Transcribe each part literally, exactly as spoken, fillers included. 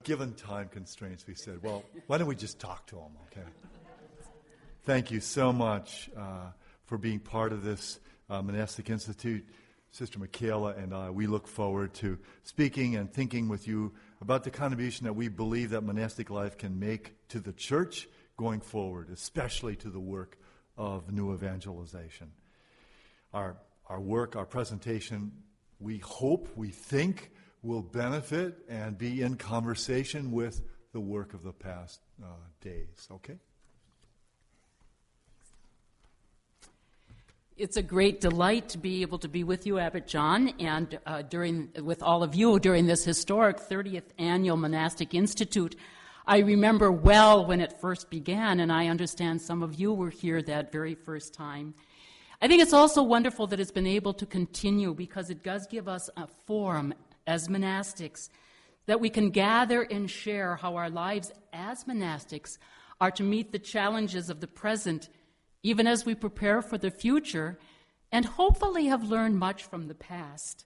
given time constraints, we said, well, why don't we just talk to him, okay? Thank you so much uh, for being part of this uh, Monastic Institute. Sister Michaela and I, we look forward to speaking and thinking with you about the contribution that we believe that monastic life can make to the church going forward, especially to the work of new evangelization. Our, our work, our presentation, we hope, we think, will benefit and be in conversation with the work of the past uh, days, okay? It's a great delight to be able to be with you, Abbot John, and uh, during with all of you during this historic thirtieth Annual Monastic Institute. I remember well when it first began, and I understand some of you were here that very first time. I think it's also wonderful that it's been able to continue because it does give us a forum as monastics that we can gather and share how our lives as monastics are to meet the challenges of the present, even as we prepare for the future, and hopefully have learned much from the past.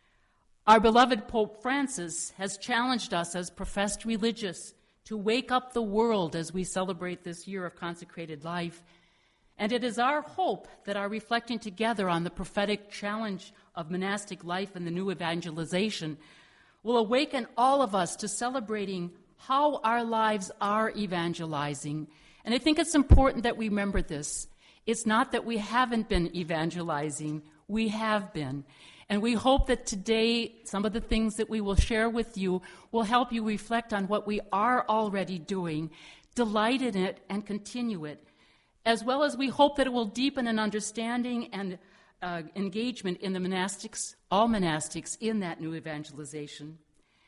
Our beloved Pope Francis has challenged us as professed religious to wake up the world as we celebrate this year of consecrated life. And it is our hope that our reflecting together on the prophetic challenge of monastic life and the new evangelization will awaken all of us to celebrating how our lives are evangelizing. And I think it's important that we remember this. It's not that we haven't been evangelizing, we have been. And we hope that today some of the things that we will share with you will help you reflect on what we are already doing, delight in it, and continue it, as well as we hope that it will deepen an understanding and uh, engagement in the monastics, all monastics, in that new evangelization.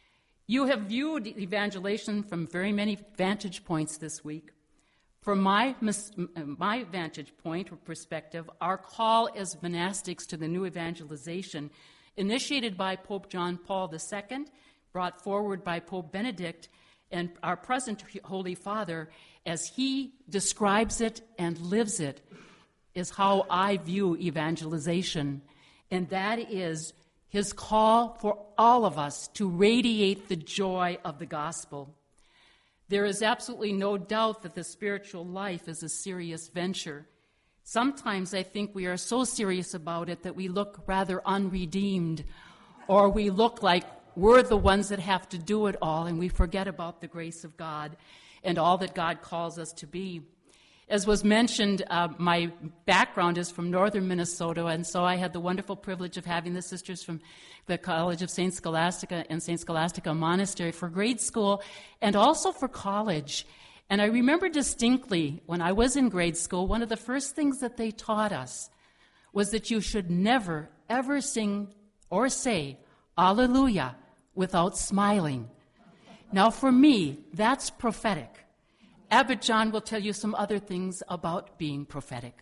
You have viewed evangelization from very many vantage points this week. From my, my vantage point or perspective, our call as monastics to the new evangelization, initiated by Pope John Paul the Second, brought forward by Pope Benedict, and our present Holy Father, as he describes it and lives it, is how I view evangelization. And that is his call for all of us to radiate the joy of the gospel. There is absolutely no doubt that the spiritual life is a serious venture. Sometimes I think we are so serious about it that we look rather unredeemed, or we look like we're the ones that have to do it all, and we forget about the grace of God and all that God calls us to be. As was mentioned, uh, my background is from northern Minnesota, and so I had the wonderful privilege of having the sisters from the College of Saint Scholastica and Saint Scholastica Monastery for grade school and also for college. And I remember distinctly when I was in grade school, one of the first things that they taught us was that you should never, ever sing or say Alleluia without smiling. Now, for me, that's prophetic. Abbot John will tell you some other things about being prophetic.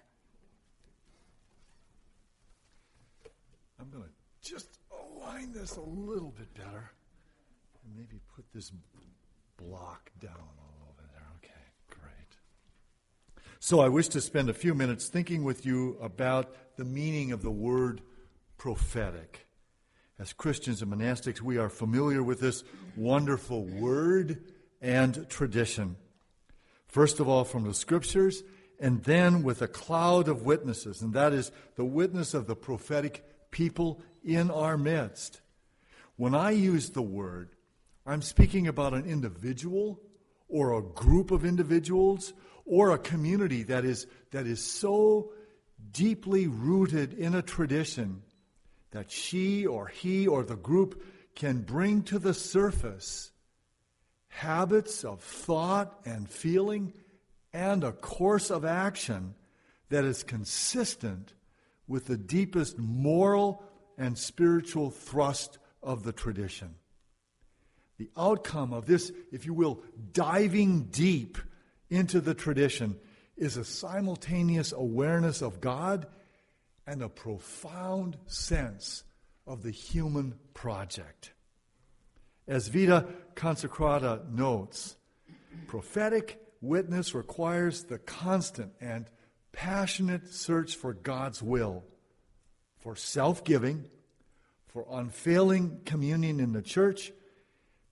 I'm going to just align this a little bit better and maybe put this block down a little bit there. Okay, great. So I wish to spend a few minutes thinking with you about the meaning of the word prophetic. As Christians and monastics, we are familiar with this wonderful word and tradition. First of all, from the Scriptures, and then with a cloud of witnesses, and that is the witness of the prophetic people in our midst. When I use the word, I'm speaking about an individual or a group of individuals or a community that is, that is so deeply rooted in a tradition that she or he or the group can bring to the surface habits of thought and feeling and a course of action that is consistent with the deepest moral and spiritual thrust of the tradition. The outcome of this, if you will, diving deep into the tradition is a simultaneous awareness of God and a profound sense of the human project. As Vita Consecrata notes, prophetic witness requires the constant and passionate search for God's will, for self-giving, for unfailing communion in the church,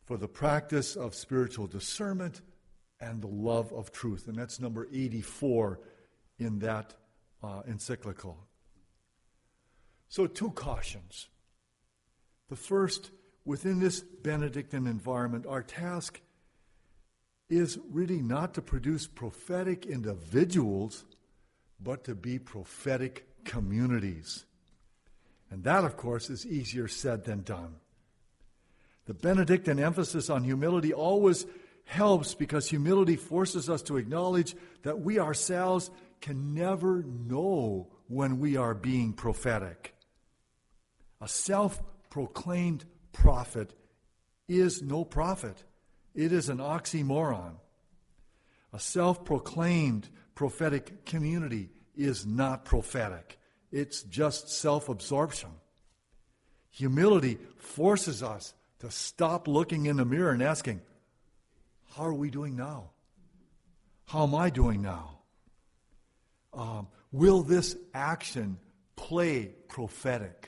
for the practice of spiritual discernment and the love of truth. And that's number eighty-four in that uh, encyclical. So two cautions. The first, within this Benedictine environment, our task is really not to produce prophetic individuals, but to be prophetic communities. And that, of course, is easier said than done. The Benedictine emphasis on humility always helps because humility forces us to acknowledge that we ourselves can never know when we are being prophetic. A self-proclaimed prophet is no prophet. It is an oxymoron. A self-proclaimed prophetic community is not prophetic. It's just self-absorption. Humility forces us to stop looking in the mirror and asking, how are we doing now? How am I doing now? Um, will this action play prophetic?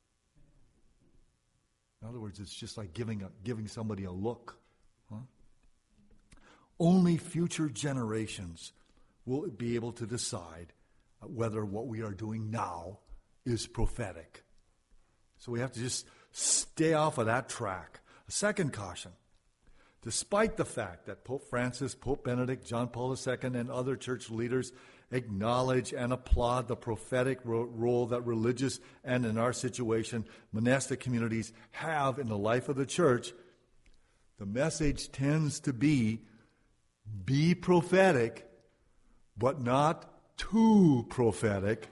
In other words, it's just like giving a, giving somebody a look. Huh? Only future generations will be able to decide whether what we are doing now is prophetic. So we have to just stay off of that track. A second caution. Despite the fact that Pope Francis, Pope Benedict, John Paul the Second, and other church leaders acknowledge and applaud the prophetic ro- role that religious and, in our situation, monastic communities have in the life of the church, the message tends to be, be prophetic, but not too prophetic.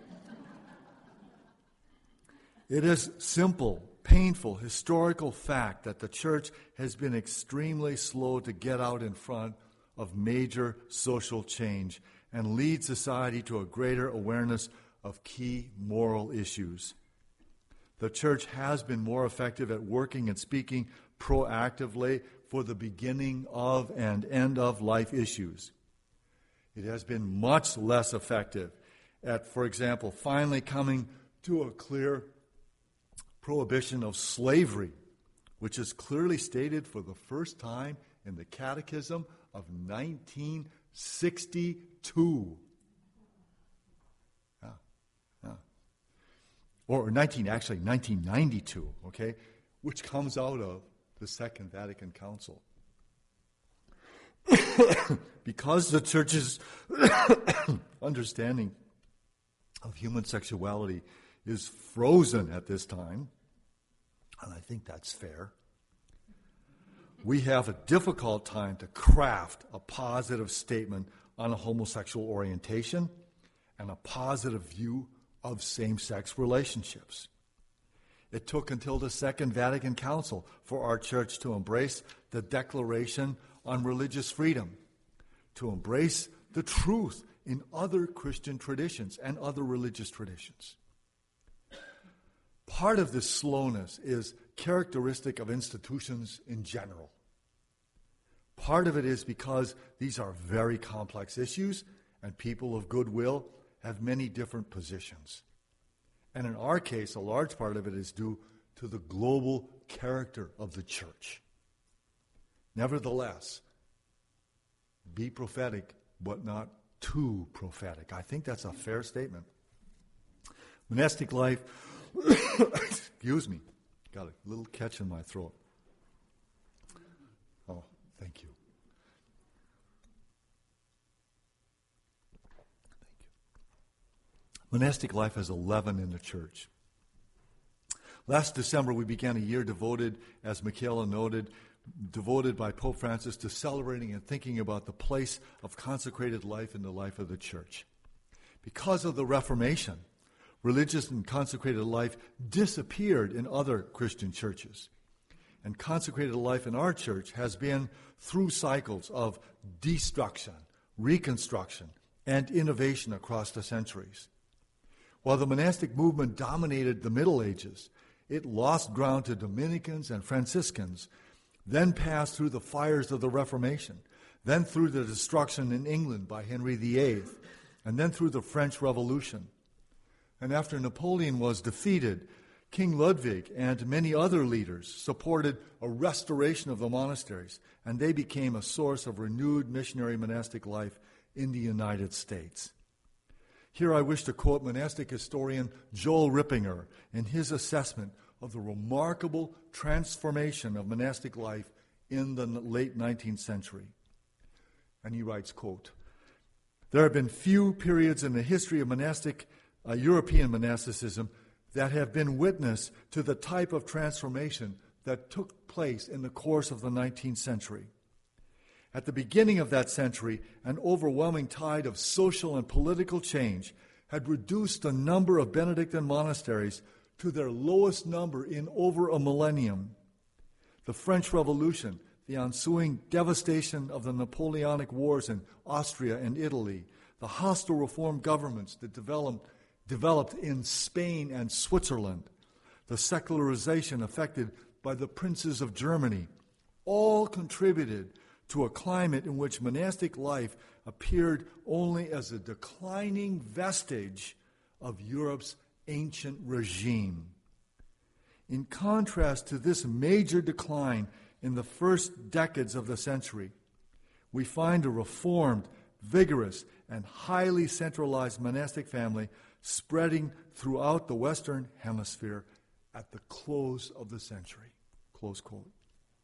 It is simple, painful, historical fact that the church has been extremely slow to get out in front of major social change and lead society to a greater awareness of key moral issues. The church has been more effective at working and speaking proactively for the beginning of and end of life issues. It has been much less effective at, for example, finally coming to a clear prohibition of slavery, which is clearly stated for the first time in the Catechism of nineteen sixty-two. Yeah, yeah. Or nineteen, actually nineteen ninety-two, okay, which comes out of the Second Vatican Council. Because the church's understanding of human sexuality is frozen at this time, and I think that's fair, we have a difficult time to craft a positive statement on a homosexual orientation and a positive view of same-sex relationships. It took until the Second Vatican Council for our church to embrace the Declaration on Religious Freedom, to embrace the truth in other Christian traditions and other religious traditions. Part of this slowness is characteristic of institutions in general. Part of it is because these are very complex issues and people of goodwill have many different positions. And in our case, a large part of it is due to the global character of the church. Nevertheless, be prophetic, but not too prophetic. I think that's a fair statement. Monastic life, excuse me, got a little catch in my throat. Oh, thank you. Thank you. Monastic life has eleven in the church. Last December, we began a year devoted, as Michaela noted, devoted by Pope Francis to celebrating and thinking about the place of consecrated life in the life of the church. Because of the Reformation, religious and consecrated life disappeared in other Christian churches. And consecrated life in our church has been through cycles of destruction, reconstruction, and innovation across the centuries. While the monastic movement dominated the Middle Ages, it lost ground to Dominicans and Franciscans, then passed through the fires of the Reformation, then through the destruction in England by Henry the Eighth, and then through the French Revolution. And after Napoleon was defeated, King Ludwig and many other leaders supported a restoration of the monasteries, and they became a source of renewed missionary monastic life in the United States. Here I wish to quote monastic historian Joel Rippinger in his assessment of the remarkable transformation of monastic life in the late nineteenth century. And he writes, quote, "There have been few periods in the history of monastic, uh, European monasticism that have been witness to the type of transformation that took place in the course of the nineteenth century. At the beginning of that century, an overwhelming tide of social and political change had reduced the number of Benedictine monasteries to their lowest number in over a millennium. The French Revolution, the ensuing devastation of the Napoleonic Wars in Austria and Italy, the hostile reform governments that developed, developed in Spain and Switzerland, the secularization affected by the princes of Germany, all contributed to a climate in which monastic life appeared only as a declining vestige of Europe's ancient regime. In contrast to this major decline in the first decades of the century, we find a reformed, vigorous, and highly centralized monastic family spreading throughout the Western Hemisphere at the close of the century." Close quote.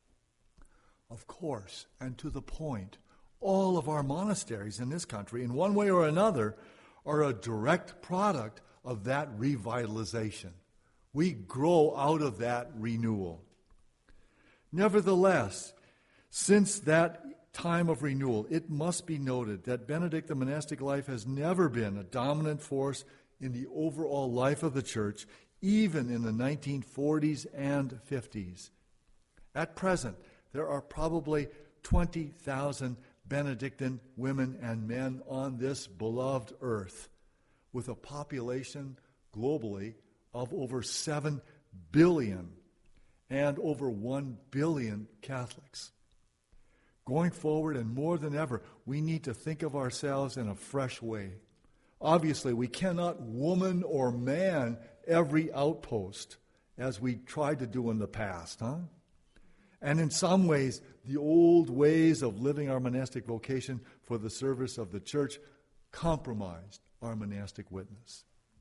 Of course, and to the point, all of our monasteries in this country, in one way or another, are a direct product of that revitalization. We grow out of that renewal. Nevertheless, since that time of renewal, it must be noted that Benedictine monastic life has never been a dominant force in the overall life of the Church, even in the nineteen forties and fifties. At present, there are probably twenty thousand Benedictine women and men on this beloved earth, with a population globally of over seven billion and over one billion Catholics. Going forward, and more than ever, we need to think of ourselves in a fresh way. Obviously, we cannot woman or man every outpost as we tried to do in the past, huh? And in some ways, the old ways of living our monastic vocation for the service of the Church compromised our monastic witness.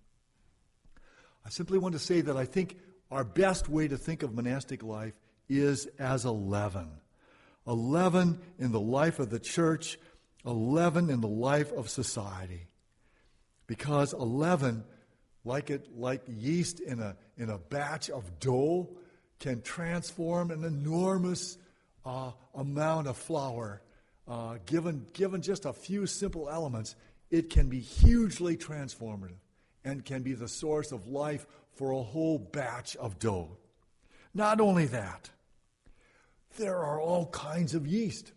I simply want to say that I think our best way to think of monastic life is as a leaven. A leaven in the life of the Church, a leaven in the life of society. Because a leaven, like it, like yeast in a in a batch of dough, can transform an enormous uh, amount of flour. Uh, given given just a few simple elements, it can be hugely transformative and can be the source of life for a whole batch of dough. Not only that, there are all kinds of yeast.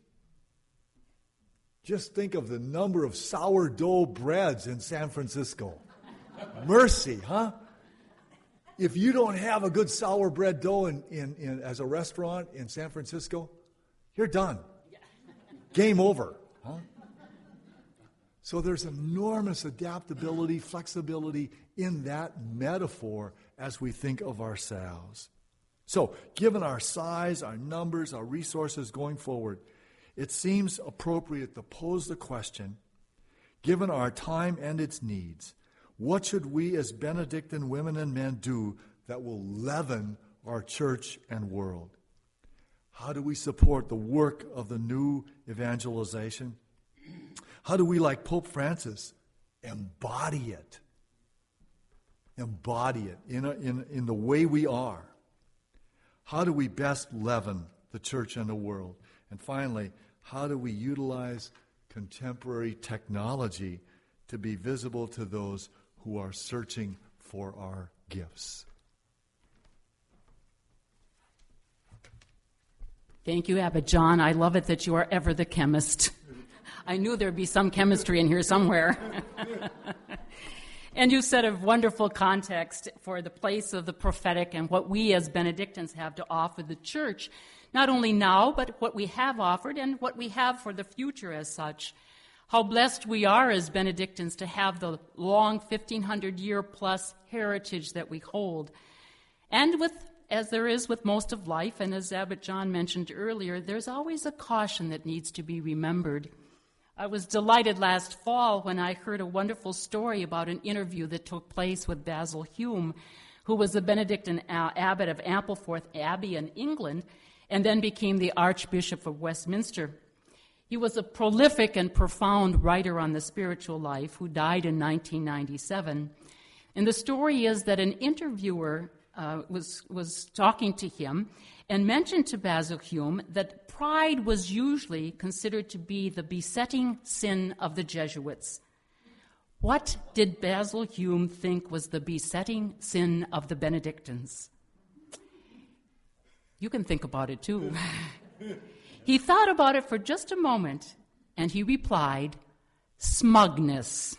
Just think of the number of sourdough breads in San Francisco. Mercy, huh? If you don't have a good sour bread dough in, in, in, as a restaurant in San Francisco, you're done. Game over. Huh? So there's enormous adaptability, flexibility in that metaphor as we think of ourselves. So, given our size, our numbers, our resources going forward, it seems appropriate to pose the question, given our time and its needs, what should we as Benedictine women and men do that will leaven our church and world? How do we support the work of the new evangelization? How do we, like Pope Francis, embody it? Embody it in, a, in, in the way we are. How do we best leaven the church and the world? And finally, how do we utilize contemporary technology to be visible to those who are searching for our gifts? Thank you, Abbot John. I love it that you are ever the chemist. I knew there'd be some chemistry in here somewhere. And you set a wonderful context for the place of the prophetic and what we as Benedictines have to offer the church, not only now, but what we have offered and what we have for the future as such. How blessed we are as Benedictines to have the long fifteen hundred year plus heritage that we hold. And with, as there is with most of life, and as Abbot John mentioned earlier, there's always a caution that needs to be remembered. I was delighted last fall when I heard a wonderful story about an interview that took place with Basil Hume, who was the Benedictine abbot of Ampleforth Abbey in England, and then became the Archbishop of Westminster. He was a prolific and profound writer on the spiritual life who died in nineteen ninety-seven. And the story is that an interviewer uh, was, was talking to him and mentioned to Basil Hume that pride was usually considered to be the besetting sin of the Jesuits. What did Basil Hume think was the besetting sin of the Benedictines? You can think about it too. He thought about it for just a moment, and he replied, smugness.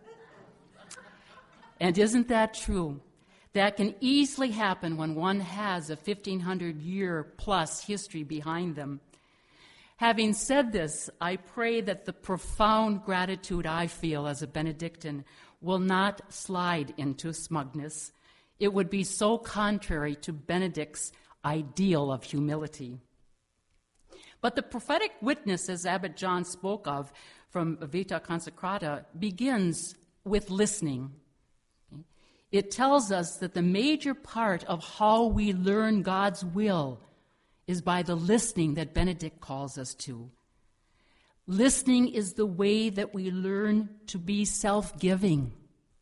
And isn't that true? That can easily happen when one has a fifteen hundred year plus history behind them. Having said this, I pray that the profound gratitude I feel as a Benedictine will not slide into smugness. It would be so contrary to Benedict's ideal of humility. But the prophetic witness, as Abbot John spoke of from Vita Consecrata, begins with listening. It tells us that the major part of how we learn God's will is by the listening that Benedict calls us to. Listening is the way that we learn to be self-giving.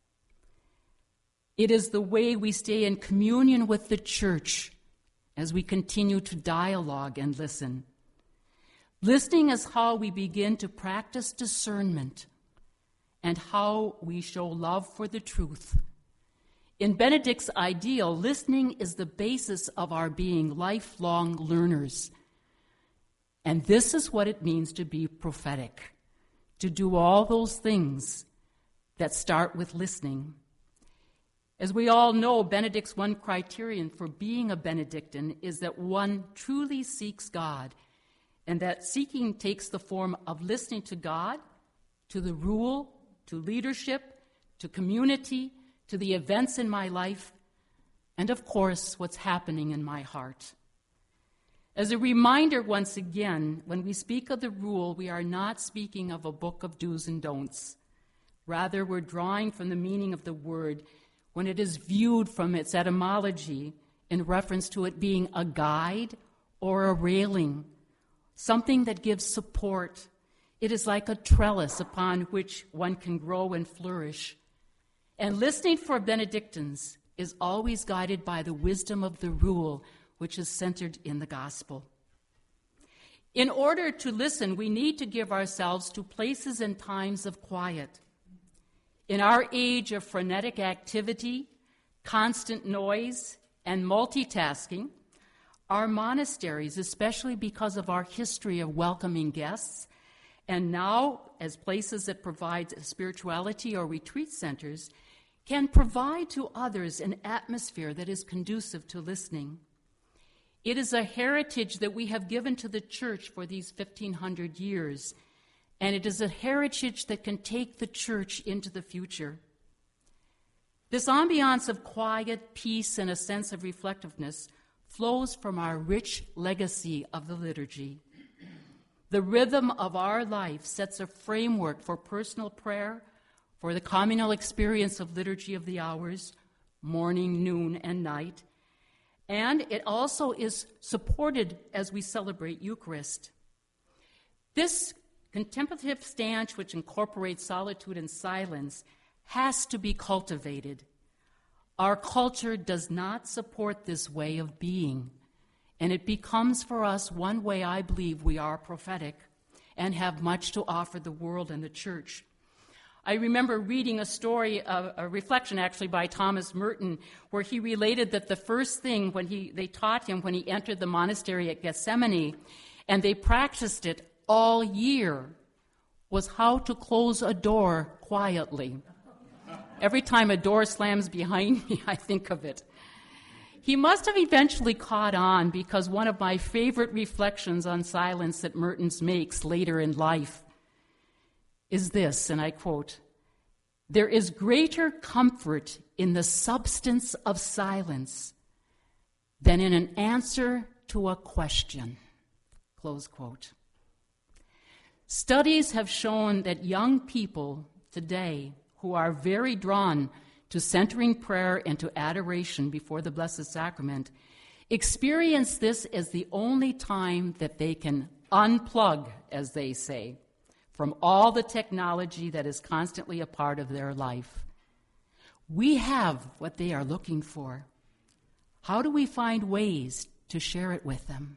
It is the way we stay in communion with the church as we continue to dialogue and listen. Listening is how we begin to practice discernment and how we show love for the truth. In Benedict's ideal, listening is the basis of our being lifelong learners. And this is what it means to be prophetic, to do all those things that start with listening. As we all know, Benedict's one criterion for being a Benedictine is that one truly seeks God, and that seeking takes the form of listening to God, to the rule, to leadership, to community, to the events in my life, and of course, what's happening in my heart. As a reminder, once again, when we speak of the rule, we are not speaking of a book of do's and don'ts. Rather, we're drawing from the meaning of the word when it is viewed from its etymology in reference to it being a guide or a railing, something that gives support. It is like a trellis upon which one can grow and flourish. And listening for Benedictines is always guided by the wisdom of the rule, which is centered in the gospel. In order to listen, we need to give ourselves to places and times of quiet. In our age of frenetic activity, constant noise, and multitasking, our monasteries, especially because of our history of welcoming guests, and now as places that provide spirituality or retreat centers, can provide to others an atmosphere that is conducive to listening. It is a heritage that we have given to the church for these fifteen hundred years, and it is a heritage that can take the church into the future. This ambiance of quiet, peace, and a sense of reflectiveness flows from our rich legacy of the liturgy. The rhythm of our life sets a framework for personal prayer, for the communal experience of Liturgy of the Hours, morning, noon, and night. And it also is supported as we celebrate Eucharist. This contemplative stance, which incorporates solitude and silence, has to be cultivated. Our culture does not support this way of being, and it becomes for us one way I believe we are prophetic and have much to offer the world and the church. I remember reading a story, a, a reflection actually by Thomas Merton, where he related that the first thing when he they taught him when he entered the monastery at Gethsemani, and they practiced it all year, was how to close a door quietly. Every time a door slams behind me, I think of it. He must have eventually caught on, because one of my favorite reflections on silence that Mertens makes later in life is this, and I quote, "There is greater comfort in the substance of silence than in an answer to a question. Close quote. Studies have shown that young people today who are very drawn to centering prayer and to adoration before the Blessed Sacrament experience this as the only time that they can unplug, as they say, from all the technology that is constantly a part of their life. We have what they are looking for. How do we find ways to share it with them?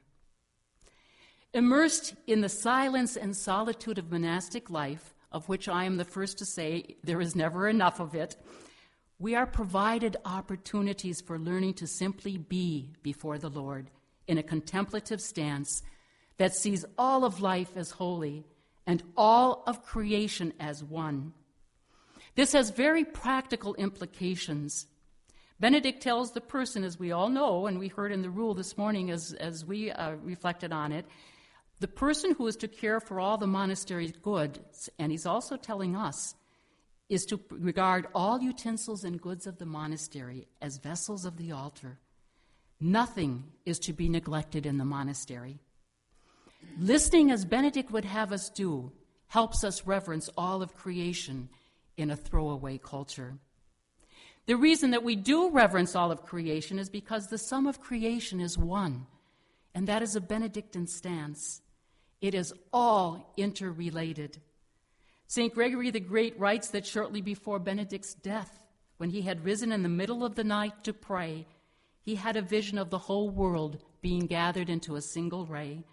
Immersed in the silence and solitude of monastic life, of which I am the first to say there is never enough of it, we are provided opportunities for learning to simply be before the Lord in a contemplative stance that sees all of life as holy and all of creation as one. This has very practical implications. Benedict tells the person, as we all know, and we heard in the rule this morning as, as we uh, reflected on it, the person who is to care for all the monastery's goods, and he's also telling us, is to regard all utensils and goods of the monastery as vessels of the altar. Nothing is to be neglected in the monastery. Listening, as Benedict would have us do, helps us reverence all of creation in a throwaway culture. The reason that we do reverence all of creation is because the sum of creation is one, and that is a Benedictine stance. It is all interrelated. Saint Gregory the Great writes that shortly before Benedict's death, when he had risen in the middle of the night to pray, he had a vision of the whole world being gathered into a single ray.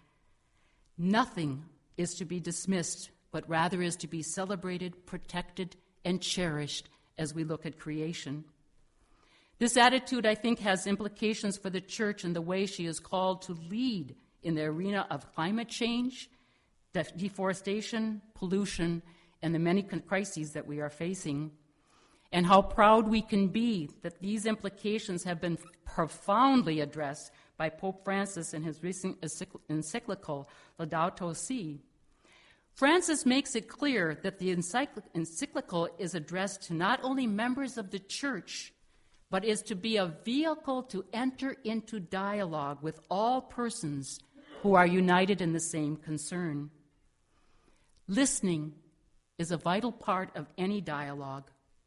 Nothing is to be dismissed, but rather is to be celebrated, protected, and cherished as we look at creation. This attitude, I think, has implications for the Church and the way she is called to lead in the arena of climate change, def- deforestation, pollution, and the many crises that we are facing, and how proud we can be that these implications have been profoundly addressed by Pope Francis in his recent encyclical, Laudato Si. Francis makes it clear that the encyclical is addressed to not only members of the Church, but is to be a vehicle to enter into dialogue with all persons who are united in the same concern. Listening is a vital part of any dialogue.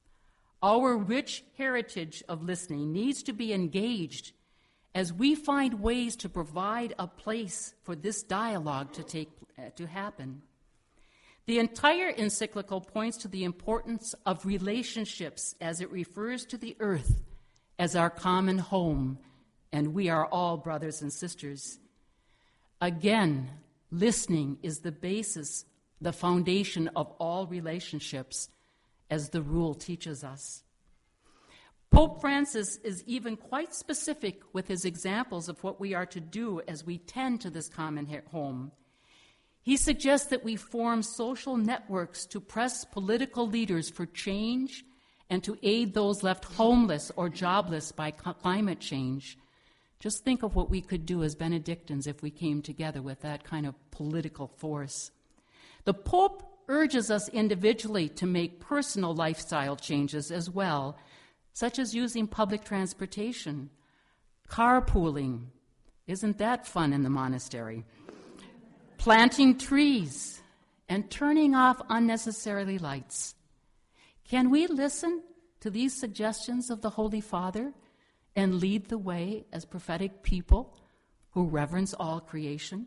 Our rich heritage of listening needs to be engaged as we find ways to provide a place for this dialogue to take uh, to happen. The entire encyclical points to the importance of relationships as it refers to the earth as our common home, and we are all brothers and sisters. Again, listening is the basis, the foundation of all relationships, as the rule teaches us. Pope Francis is even quite specific with his examples of what we are to do as we tend to this common home. He suggests that we form social networks to press political leaders for change and to aid those left homeless or jobless by climate change. Just think of what we could do as Benedictines if we came together with that kind of political force. The Pope urges us individually to make personal lifestyle changes as well, such as using public transportation, carpooling. Isn't that fun in the monastery? Planting trees, and turning off unnecessarily lights. Can we listen to these suggestions of the Holy Father and lead the way as prophetic people who reverence all creation?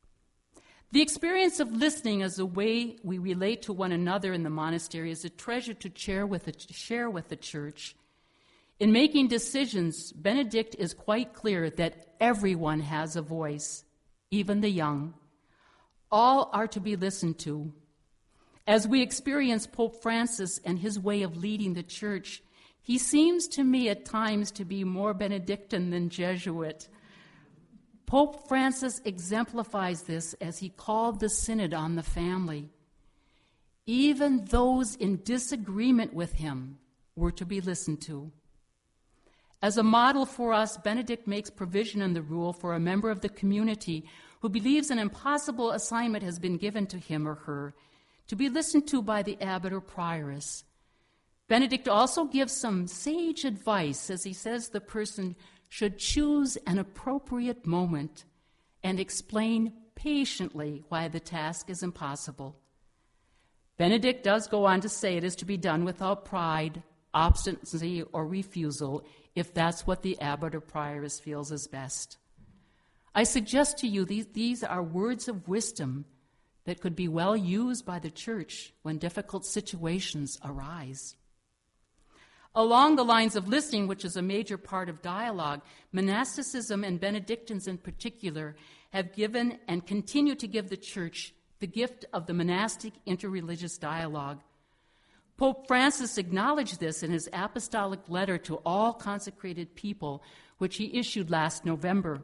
The experience of listening as a way we relate to one another in the monastery is a treasure to share with the, share with the Church. In making decisions, Benedict is quite clear that everyone has a voice, even the young. All are to be listened to. As we experience Pope Francis and his way of leading the Church, he seems to me at times to be more Benedictine than Jesuit. Pope Francis exemplifies this as he called the Synod on the family. Even those in disagreement with him were to be listened to. As a model for us, Benedict makes provision in the rule for a member of the community who believes an impossible assignment has been given to him or her to be listened to by the abbot or prioress. Benedict also gives some sage advice as he says the person should choose an appropriate moment and explain patiently why the task is impossible. Benedict does go on to say it is to be done without pride, obstinacy, or refusal, if that's what the abbot or prioress feels is best. I suggest to you these, these are words of wisdom that could be well used by the Church when difficult situations arise. Along the lines of listening, which is a major part of dialogue, monasticism and Benedictines in particular have given and continue to give the Church the gift of the monastic interreligious dialogue. Pope Francis acknowledged this in his apostolic letter to all consecrated people, which he issued last November.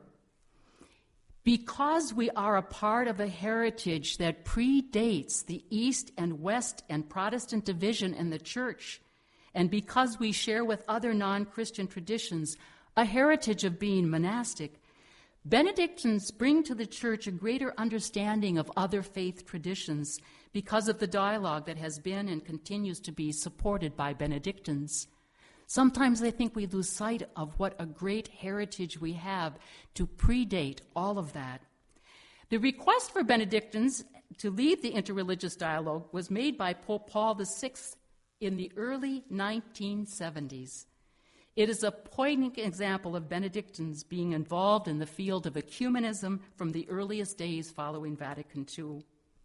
Because we are a part of a heritage that predates the East and West and Protestant division in the Church, and because we share with other non-Christian traditions a heritage of being monastic, Benedictines bring to the Church a greater understanding of other faith traditions because of the dialogue that has been and continues to be supported by Benedictines. Sometimes I think we lose sight of what a great heritage we have to predate all of that. The request for Benedictines to lead the interreligious dialogue was made by Pope Paul the Sixth in the early nineteen seventies. It is a poignant example of Benedictines being involved in the field of ecumenism from the earliest days following Vatican Two.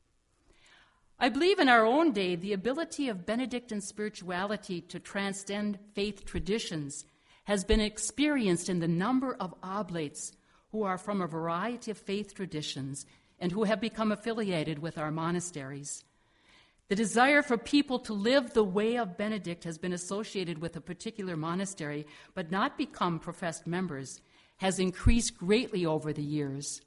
I believe in our own day the ability of Benedictine spirituality to transcend faith traditions has been experienced in the number of oblates who are from a variety of faith traditions and who have become affiliated with our monasteries. The desire for people to live the way of Benedict has been associated with a particular monastery, but not become professed members, has increased greatly over the years.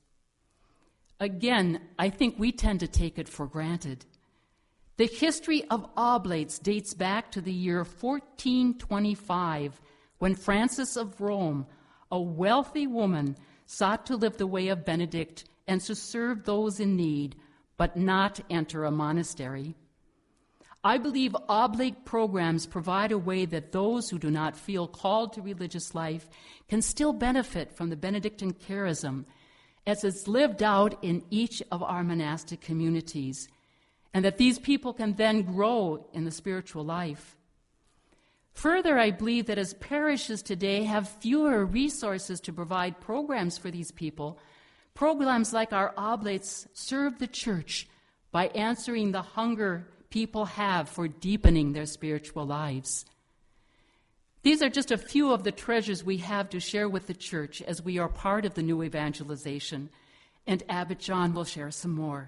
Again, I think we tend to take it for granted. The history of oblates dates back to the year fourteen twenty-five, when Frances of Rome, a wealthy woman, sought to live the way of Benedict and to serve those in need, but not enter a monastery. I believe oblate programs provide a way that those who do not feel called to religious life can still benefit from the Benedictine charism as it's lived out in each of our monastic communities, and that these people can then grow in the spiritual life. Further, I believe that as parishes today have fewer resources to provide programs for these people, programs like our oblates serve the Church by answering the hunger people have for deepening their spiritual lives. These are just a few of the treasures we have to share with the Church as we are part of the new evangelization, and Abbot John will share some more.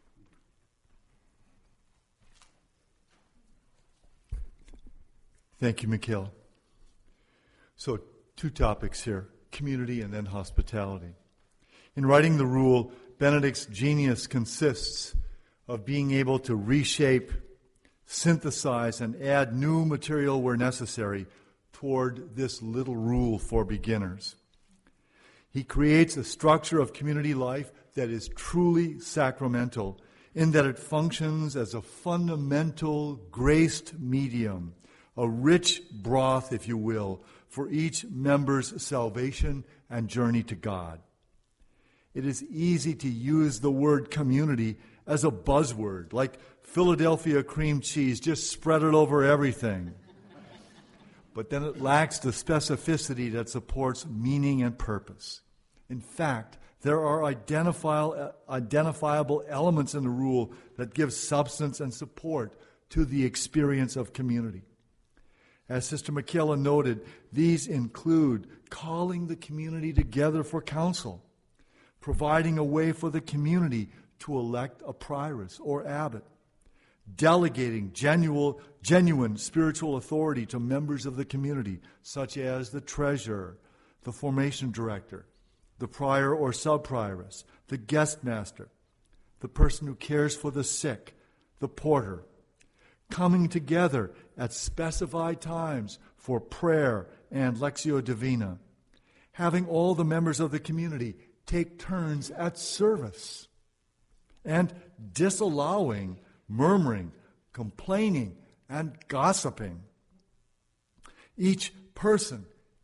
Thank you, Mikhail. So, two topics here, community and then hospitality. In writing the rule, Benedict's genius consists of being able to reshape, synthesize, and add new material where necessary toward this little rule for beginners. He creates a structure of community life that is truly sacramental in that it functions as a fundamental, graced medium, a rich broth, if you will, for each member's salvation and journey to God. It is easy to use the word community as a buzzword, like Philadelphia cream cheese, just spread it over everything. But then it lacks the specificity that supports meaning and purpose. In fact, there are identifiable, identifiable elements in the rule that give substance and support to the experience of community. As Sister Michaela noted, these include calling the community together for counsel, providing a way for the community to elect a prioress or abbot, delegating genuine, genuine spiritual authority to members of the community, such as the treasurer, the formation director, the prior or sub-prioress, the guest master, the person who cares for the sick, the porter, coming together at specified times for prayer and Lectio Divina, having all the members of the community take turns at service, and disallowing murmuring, complaining, and gossiping. Each person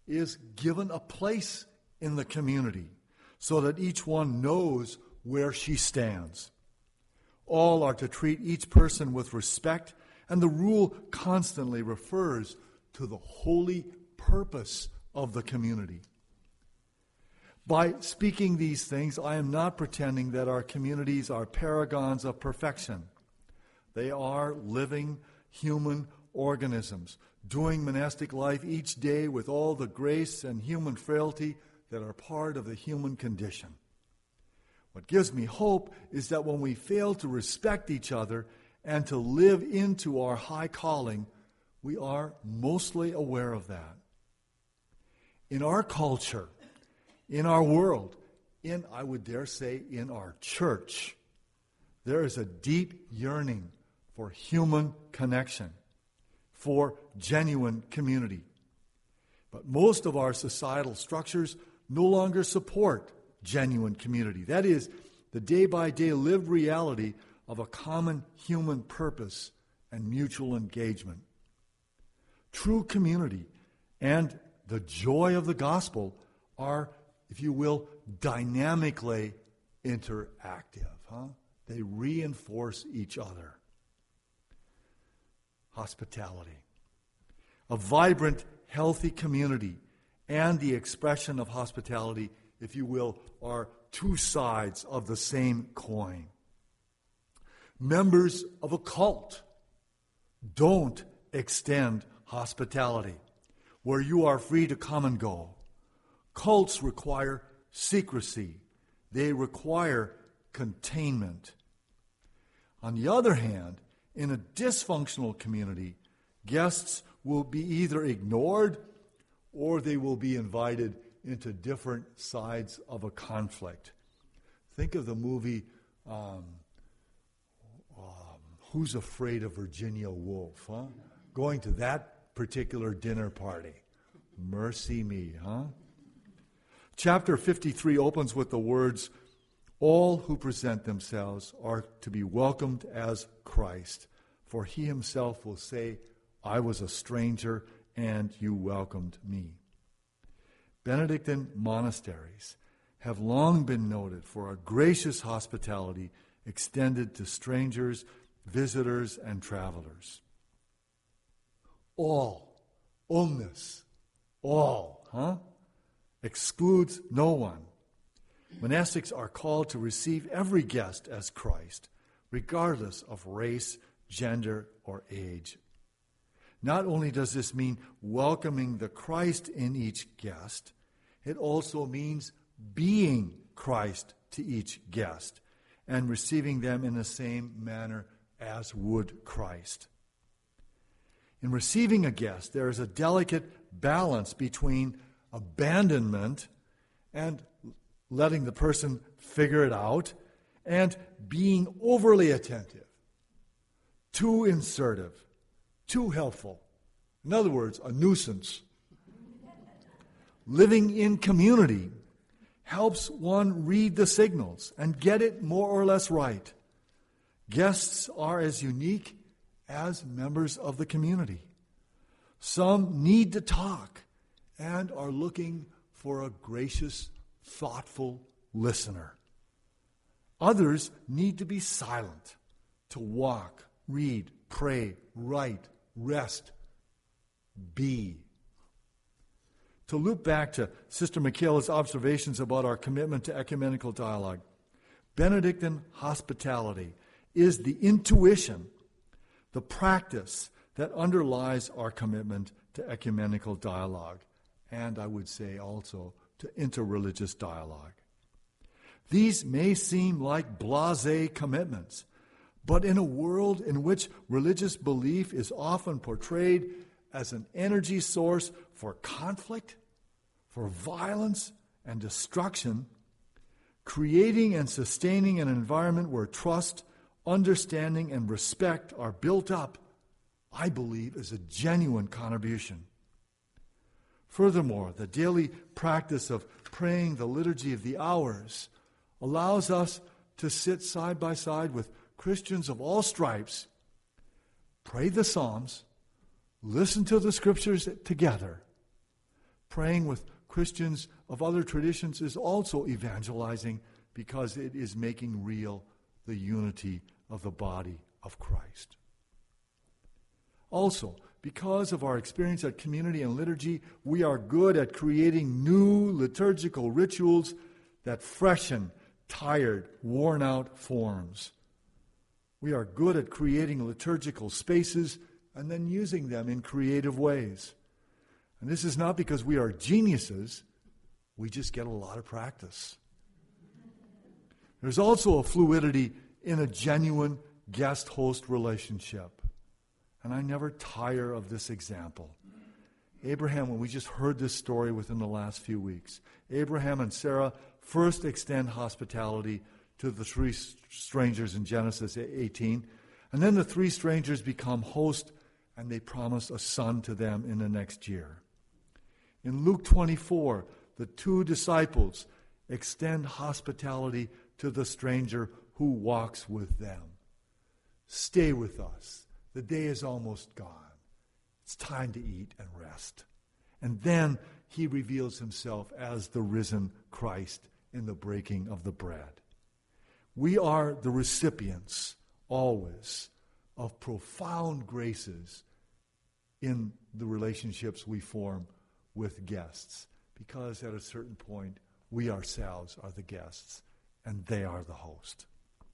is given a place in the community so that each one knows where she stands. All are to treat each person with respect, and the rule constantly refers to the holy purpose of the community. By speaking these things, I am not pretending that our communities are paragons of perfection. They are living human organisms, doing monastic life each day with all the grace and human frailty that are part of the human condition. What gives me hope is that when we fail to respect each other and to live into our high calling, we are mostly aware of that. In our culture, in our world, in, I would dare say, in our church, there is a deep yearning for human connection, for genuine community. But most of our societal structures no longer support genuine community. That is, the day-by-day lived reality of a common human purpose and mutual engagement. True community and the joy of the gospel are, if you will, dynamically interactive. Huh? They reinforce each other. Hospitality. A vibrant, healthy community and the expression of hospitality, if you will, are two sides of the same coin. Members of a cult don't extend hospitality where you are free to come and go. Cults require secrecy. They require containment. On the other hand, in a dysfunctional community, guests will be either ignored or they will be invited into different sides of a conflict. Think of the movie um, um, Who's Afraid of Virginia Woolf? Huh? Going to that particular dinner party. Mercy me, huh? Chapter fifty-three opens with the words, "All who present themselves are to be welcomed as Christ, for he himself will say, 'I was a stranger, and you welcomed me.'" Benedictine monasteries have long been noted for a gracious hospitality extended to strangers, visitors, and travelers. All, omnis, all, huh? Excludes no one. Monastics are called to receive every guest as Christ, regardless of race, gender, or age. Not only does this mean welcoming the Christ in each guest, it also means being Christ to each guest and receiving them in the same manner as would Christ. In receiving a guest, there is a delicate balance between abandonment and letting the person figure it out and being overly attentive, too insertive, too helpful. In other words, a nuisance. Living in community helps one read the signals and get it more or less right. Guests are as unique as members of the community. Some need to talk and are looking for a gracious, thoughtful listener. Others need to be silent, to walk, read, pray, write, rest, be. To loop back to Sister Michaela's observations about our commitment to ecumenical dialogue, Benedictine hospitality is the intuition, the practice that underlies our commitment to ecumenical dialogue, and I would say also to interreligious dialogue. These may seem like blasé commitments, but in a world in which religious belief is often portrayed as an energy source for conflict, for violence and destruction, creating and sustaining an environment where trust, understanding, and respect are built up, I believe, is a genuine contribution. Furthermore, the daily practice of praying the Liturgy of the Hours allows us to sit side by side with Christians of all stripes, pray the Psalms, listen to the Scriptures together, Praying with Christians of other traditions is also evangelizing because it is making real the unity of the body of Christ. Also, because of our experience at community and liturgy, we are good at creating new liturgical rituals that freshen tired, worn-out forms. We are good at creating liturgical spaces and then using them in creative ways. And this is not because we are geniuses. We just get a lot of practice. There's also a fluidity in a genuine guest-host relationship. And I never tire of this example. Abraham, when we just heard this story within the last few weeks, Abraham and Sarah first extend hospitality to the three strangers in Genesis eighteen. And then the three strangers become hosts, and they promise a son to them in the next year. In Luke twenty-four, the two disciples extend hospitality to the stranger who walks with them. Stay with us. The day is almost gone. It's time to eat and rest. And then he reveals himself as the risen Christ in the breaking of the bread. We are the recipients, always, of profound graces in the relationships we form with guests, because at a certain point, we ourselves are the guests, and they are the host.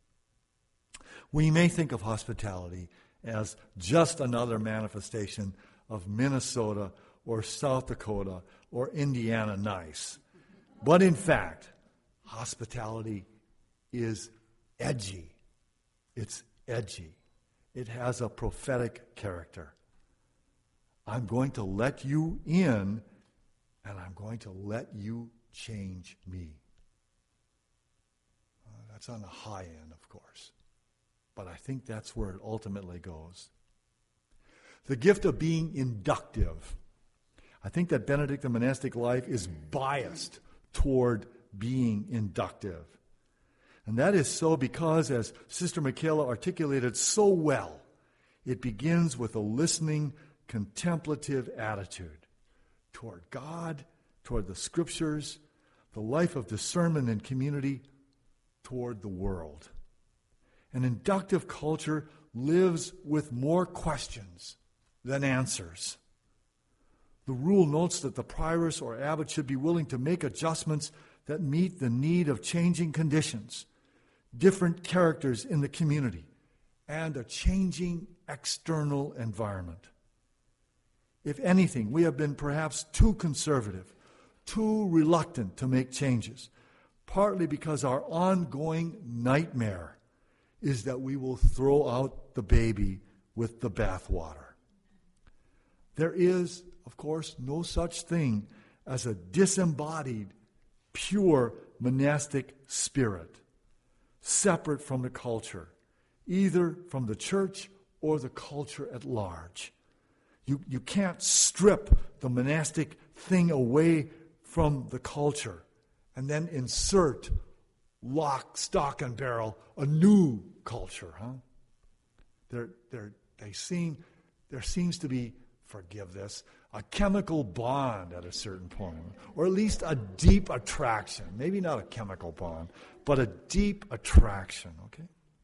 We may think of hospitality as just another manifestation of Minnesota or South Dakota or Indiana nice. But in fact, hospitality is edgy. It's edgy. It has a prophetic character. I'm going to let you in, and I'm going to let you change me. Uh, that's on the high end, of course. But I think that's where it ultimately goes. The gift of being inductive. I think that Benedictine monastic life is biased toward being inductive. And that is so because, as Sister Michaela articulated so well, it begins with a listening, contemplative attitude toward God, toward the Scriptures, the life of discernment and community, toward the world. An inductive culture lives with more questions than answers. The rule notes that the prioress or abbot should be willing to make adjustments that meet the need of changing conditions, different characters in the community, and a changing external environment. If anything, we have been perhaps too conservative, too reluctant to make changes, partly because our ongoing nightmare is that we will throw out the baby with the bathwater. There is, of course, no such thing as a disembodied, pure monastic spirit, separate from the culture, either from the church or the culture at large. You, you can't strip the monastic thing away from the culture and then insert lock, stock, and barrel a new culture, huh? There, there, they seem, there seems to be, forgive this, a chemical bond at a certain point, or at least a deep attraction. Maybe not a chemical bond, but a deep attraction, okay?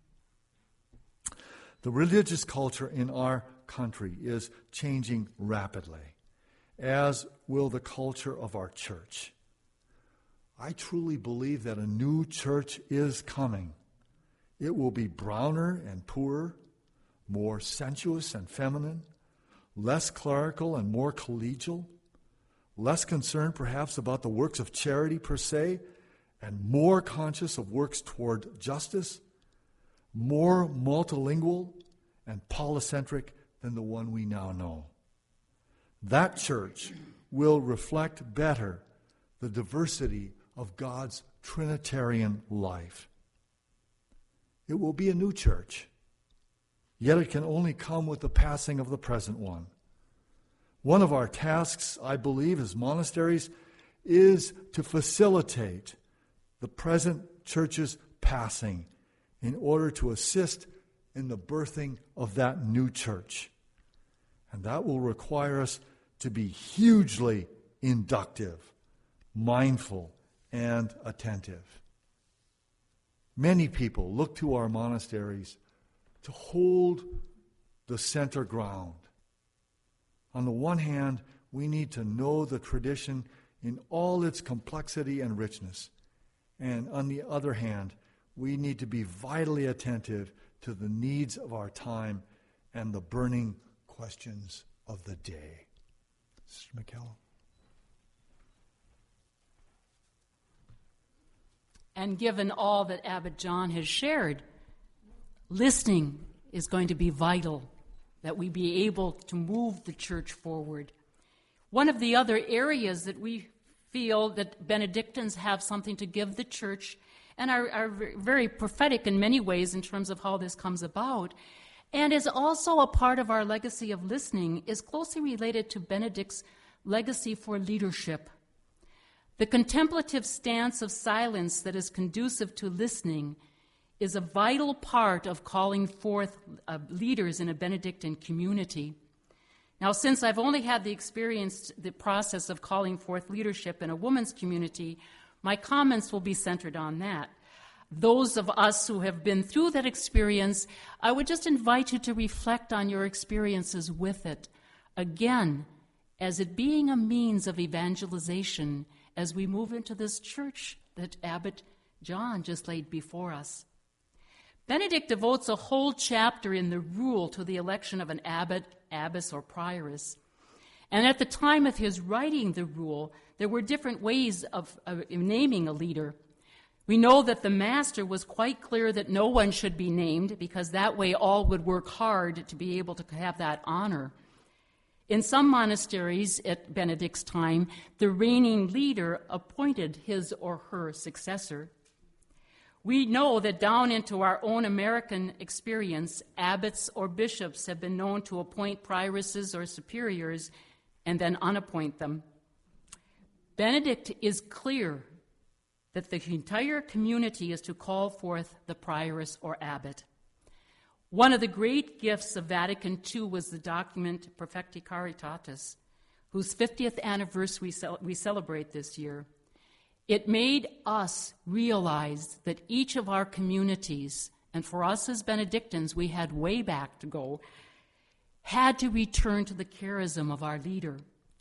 The religious culture in our country is changing rapidly, as will the culture of our church. I truly believe that a new church is coming. It will be browner and poorer, more sensuous and feminine, less clerical and more collegial, less concerned perhaps about the works of charity per se, and more conscious of works toward justice, more multilingual and polycentric than the one we now know. That church will reflect better the diversity of God's Trinitarian life. It will be a new church, yet it can only come with the passing of the present one. One of our tasks, I believe, as monasteries, is to facilitate the present church's passing in order to assist in the birthing of that new church. And that will require us to be hugely inductive, mindful, and attentive. Many people look to our monasteries to hold the center ground. On the one hand, we need to know the tradition in all its complexity and richness. And on the other hand, we need to be vitally attentive to the needs of our time and the burning questions of the day. Sister McKellar. And given all that Abbot John has shared, listening is going to be vital, that we be able to move the church forward. One of the other areas that we feel that Benedictines have something to give the church and are, are very prophetic in many ways in terms of how this comes about, and is also a part of our legacy of listening, is closely related to Benedict's legacy for leadership. The contemplative stance of silence that is conducive to listening is a vital part of calling forth uh, leaders in a Benedictine community. Now, since I've only had the experience, the process of calling forth leadership in a woman's community, my comments will be centered on that. Those of us who have been through that experience, I would just invite you to reflect on your experiences with it. Again, as it being a means of evangelization as we move into this church that Abbot John just laid before us. Benedict devotes a whole chapter in the rule to the election of an abbot, abbess, or prioress. And at the time of his writing the rule, there were different ways of, of naming a leader. We know that the master was quite clear that no one should be named because that way all would work hard to be able to have that honor. In some monasteries at Benedict's time, the reigning leader appointed his or her successor. We know that down into our own American experience, abbots or bishops have been known to appoint prioresses or superiors and then unappoint them. Benedict is clear that the entire community is to call forth the prioress or abbot. One of the great gifts of Vatican Two was the document Perfecti Caritatis, whose fiftieth anniversary we celebrate this year. It made us realize that each of our communities, and for us as Benedictines, we had way back to go, had to return to the charism of our leader.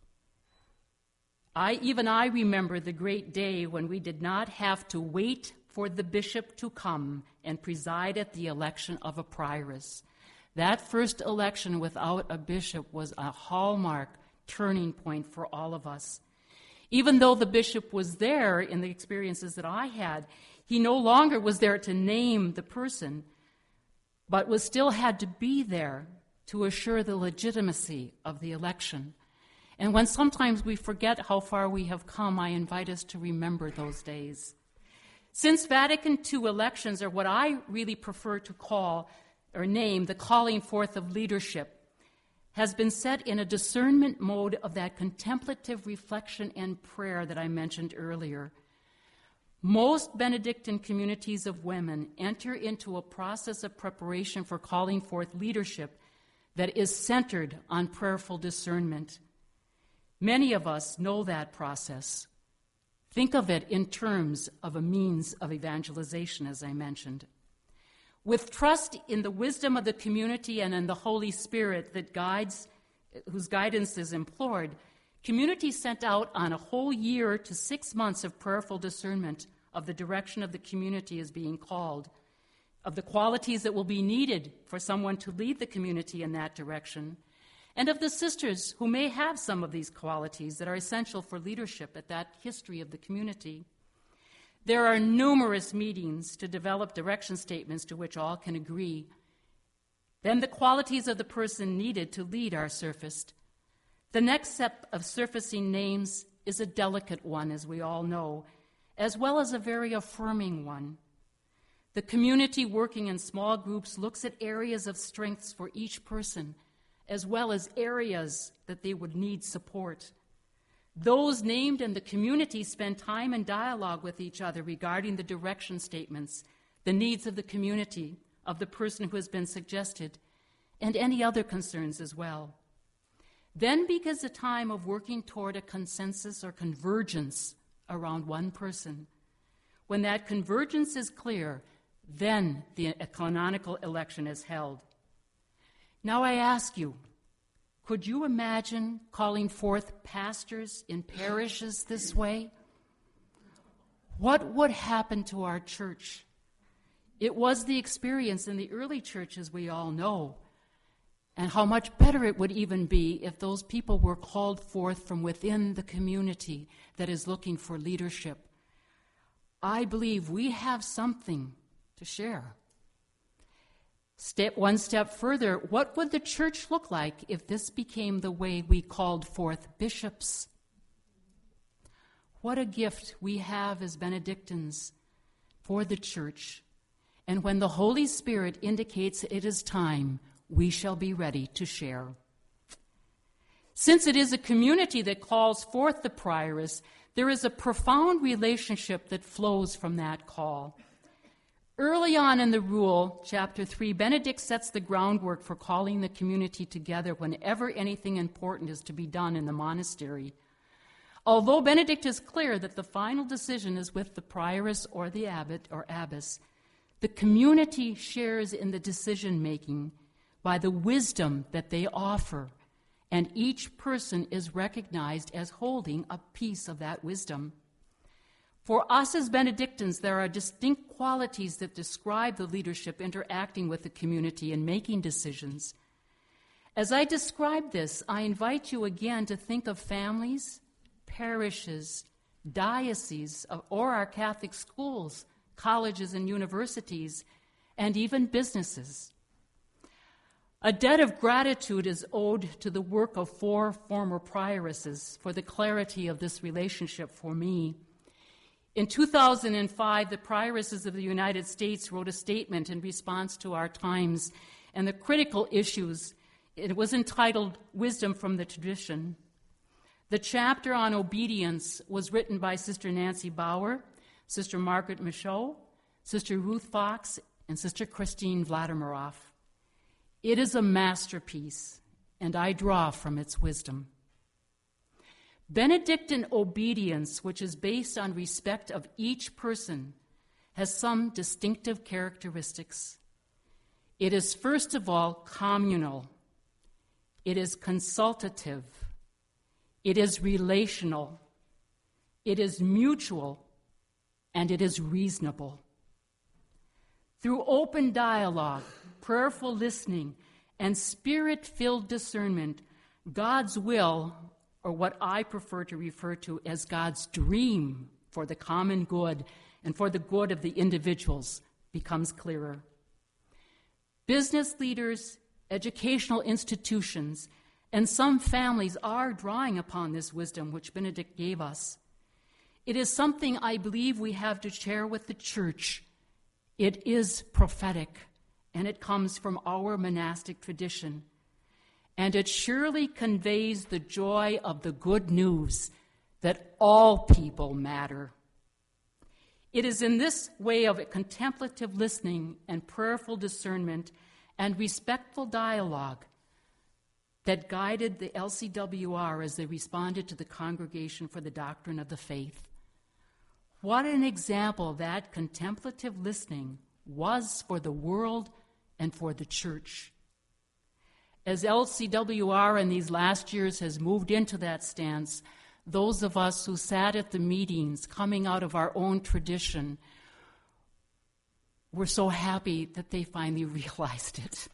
I, even I remember the great day when we did not have to wait for the bishop to come and preside at the election of a prioress. That first election without a bishop was a hallmark turning point for all of us. Even though the bishop was there in the experiences that I had, he no longer was there to name the person, but was still had to be there to assure the legitimacy of the election. And when sometimes we forget how far we have come, I invite us to remember those days. Since Vatican Two elections are what I really prefer to call or name the calling forth of leadership, has been set in a discernment mode of that contemplative reflection and prayer that I mentioned earlier. Most Benedictine communities of women enter into a process of preparation for calling forth leadership that is centered on prayerful discernment. Many of us know that process. Think of it in terms of a means of evangelization, as I mentioned. With trust in the wisdom of the community and in the Holy Spirit that guides, whose guidance is implored, communities sent out on a whole year to six months of prayerful discernment of the direction of the community is being called, of the qualities that will be needed for someone to lead the community in that direction, and of the sisters who may have some of these qualities that are essential for leadership at that history of the community. There are numerous meetings to develop direction statements to which all can agree. Then the qualities of the person needed to lead are surfaced. The next step of surfacing names is a delicate one, as we all know, as well as a very affirming one. The community working in small groups looks at areas of strengths for each person, as well as areas that they would need support. Those named in the community spend time in dialogue with each other regarding the direction statements, the needs of the community, of the person who has been suggested, and any other concerns as well. Then begins a time of working toward a consensus or convergence around one person. When that convergence is clear, then the canonical election is held. Now I ask you, could you imagine calling forth pastors in parishes this way? What would happen to our church? It was the experience in the early church, as we all know, and how much better it would even be if those people were called forth from within the community that is looking for leadership. I believe we have something to share. Step one step further, what would the church look like if this became the way we called forth bishops? What a gift we have as Benedictines for the church. And when the Holy Spirit indicates it is time, we shall be ready to share. Since it is a community that calls forth the prioress, there is a profound relationship that flows from that call. Early on in the rule, chapter three, Benedict sets the groundwork for calling the community together whenever anything important is to be done in the monastery. Although Benedict is clear that the final decision is with the prioress or the abbot or abbess, the community shares in the decision-making by the wisdom that they offer, and each person is recognized as holding a piece of that wisdom. For us as Benedictines, there are distinct qualities that describe the leadership interacting with the community and making decisions. As I describe this, I invite you again to think of families, parishes, dioceses, or our Catholic schools, colleges and universities, and even businesses. A debt of gratitude is owed to the work of four former prioresses for the clarity of this relationship for me. In two thousand five, the prioresses of the United States wrote a statement in response to our times and the critical issues. It was entitled Wisdom from the Tradition. The chapter on obedience was written by Sister Nancy Bauer, Sister Margaret Michaud, Sister Ruth Fox, and Sister Christine Vladimiroff. It is a masterpiece, and I draw from its wisdom. Benedictine obedience, which is based on respect of each person, has some distinctive characteristics. It is, first of all, communal. It is consultative. It is relational. It is mutual, and it is reasonable. Through open dialogue, prayerful listening, and spirit-filled discernment, God's will, or what I prefer to refer to as God's dream for the common good and for the good of the individuals, becomes clearer. Business leaders, educational institutions, and some families are drawing upon this wisdom which Benedict gave us. It is something I believe we have to share with the church. It is prophetic, and it comes from our monastic tradition. And it surely conveys the joy of the good news that all people matter. It is in this way of contemplative listening and prayerful discernment and respectful dialogue that guided the L C W R as they responded to the Congregation for the Doctrine of the Faith. What an example that contemplative listening was for the world and for the church. As L C W R in these last years has moved into that stance, those of us who sat at the meetings coming out of our own tradition were so happy that they finally realized it.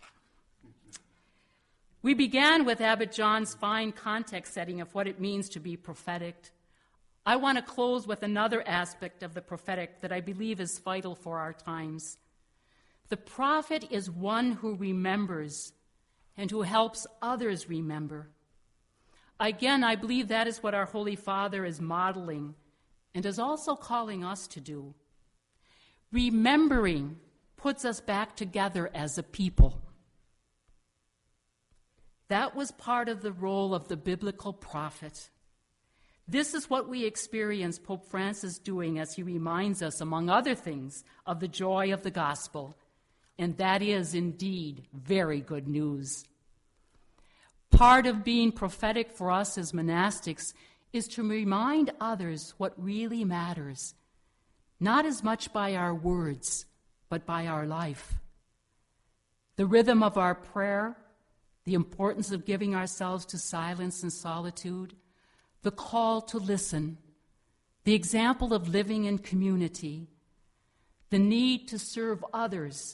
We began with Abbot John's fine context setting of what it means to be prophetic. I want to close with another aspect of the prophetic that I believe is vital for our times. The prophet is one who remembers and who helps others remember. Again, I believe that is what our Holy Father is modeling and is also calling us to do. Remembering puts us back together as a people. That was part of the role of the biblical prophet. This is what we experience Pope Francis doing as he reminds us, among other things, of the joy of the gospel. And that is indeed very good news. Part of being prophetic for us as monastics is to remind others what really matters, not as much by our words, but by our life. The rhythm of our prayer, the importance of giving ourselves to silence and solitude, the call to listen, the example of living in community, the need to serve others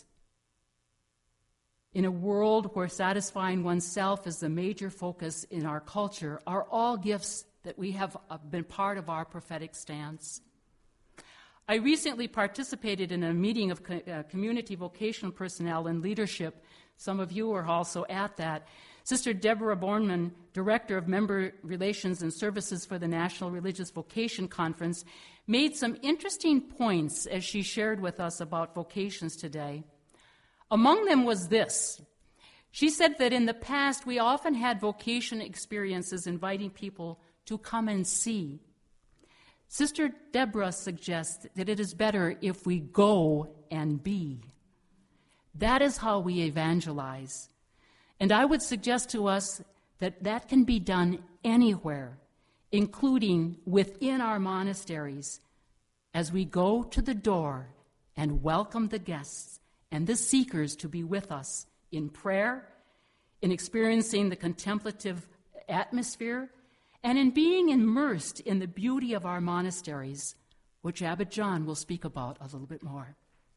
in a world where satisfying oneself is the major focus in our culture are all gifts that we have been part of our prophetic stance. I recently participated in a meeting of co- uh, community vocational personnel and leadership. Some of you were also at that. Sister Deborah Bornman, Director of Member Relations and Services for the National Religious Vocation Conference, made some interesting points as she shared with us about vocations today. Among them was this. She said that in the past we often had vocation experiences inviting people to come and see. Sister Deborah suggests that it is better if we go and be. That is how we evangelize. And I would suggest to us that that can be done anywhere, including within our monasteries, as we go to the door and welcome the guests and the seekers to be with us in prayer, in experiencing the contemplative atmosphere, and in being immersed in the beauty of our monasteries, which Abbot John will speak about a little bit more.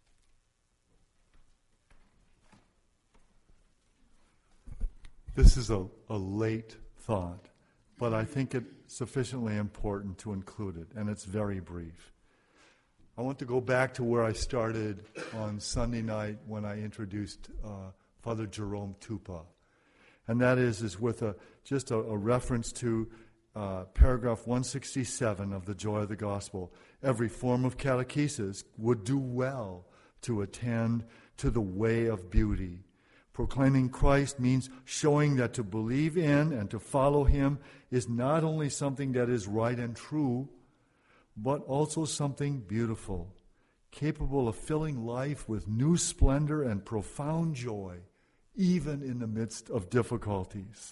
This is a, a late thought, but I think it's sufficiently important to include it, and it's very brief. I want to go back to where I started on Sunday night when I introduced uh, Father Jerome Tupa, and that is, is with a just a, a reference to Uh, paragraph one sixty-seven of the Joy of the Gospel. Every form of catechesis would do well to attend to the way of beauty. Proclaiming Christ means showing that to believe in and to follow him is not only something that is right and true, but also something beautiful, capable of filling life with new splendor and profound joy, even in the midst of difficulties.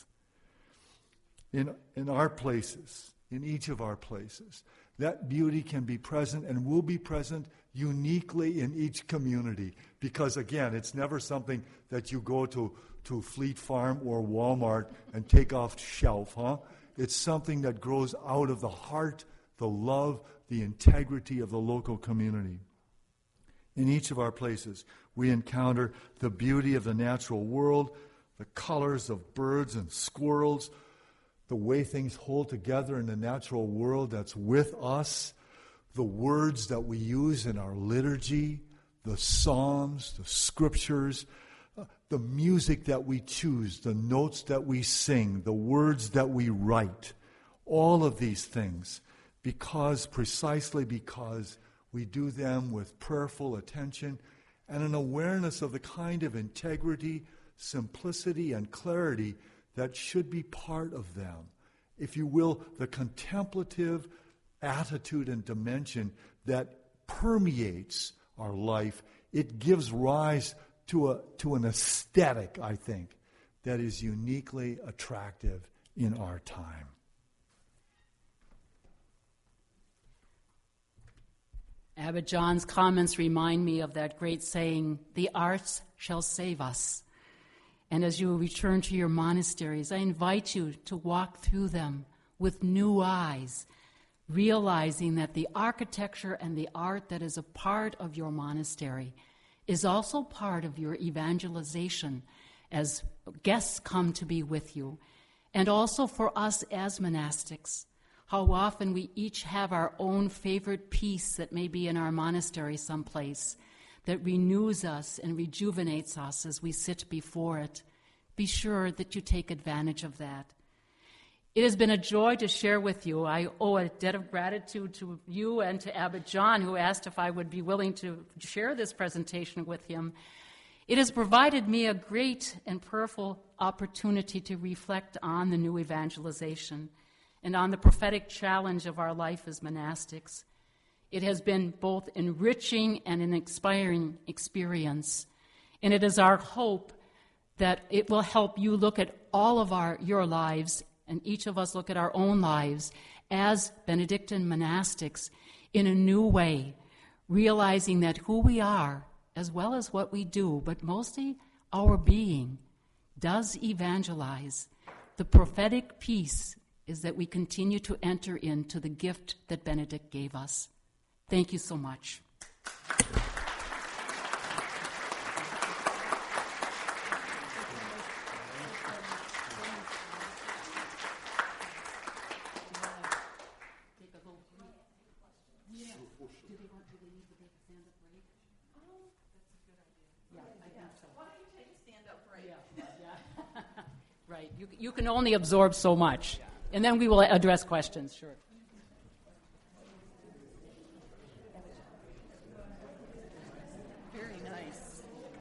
In, in our places, in each of our places, that beauty can be present and will be present uniquely in each community. Because again, it's never something that you go to, to Fleet Farm or Walmart and take off the shelf, huh? It's something that grows out of the heart, the love, the integrity of the local community. In each of our places, we encounter the beauty of the natural world, the colors of birds and squirrels, the way things hold together in the natural world that's with us, the words that we use in our liturgy, the psalms, the scriptures, uh, the music that we choose, the notes that we sing, the words that we write, all of these things, because, precisely because we do them with prayerful attention and an awareness of the kind of integrity, simplicity, and clarity that should be part of them. If you will, the contemplative attitude and dimension that permeates our life, it gives rise to a to an aesthetic, I think, that is uniquely attractive in our time. Abbot John's comments remind me of that great saying, "The arts shall save us." And as you return to your monasteries, I invite you to walk through them with new eyes, realizing that the architecture and the art that is a part of your monastery is also part of your evangelization as guests come to be with you, and also for us as monastics. How often we each have our own favorite piece that may be in our monastery someplace, that renews us and rejuvenates us as we sit before it. Be sure that you take advantage of that. It has been a joy to share with you. I owe a debt of gratitude to you and to Abbot John, who asked if I would be willing to share this presentation with him. It has provided me a great and prayerful opportunity to reflect on the new evangelization and on the prophetic challenge of our life as monastics. It has been both enriching and an inspiring experience, and it is our hope that it will help you look at all of our your lives, and each of us look at our own lives as Benedictine monastics in a new way, realizing that who we are, as well as what we do, but mostly our being, does evangelize. The prophetic piece is that we continue to enter into the gift that Benedict gave us. Thank you so much. Right. You, you can only absorb so much. And then we will address questions, sure. Very nice.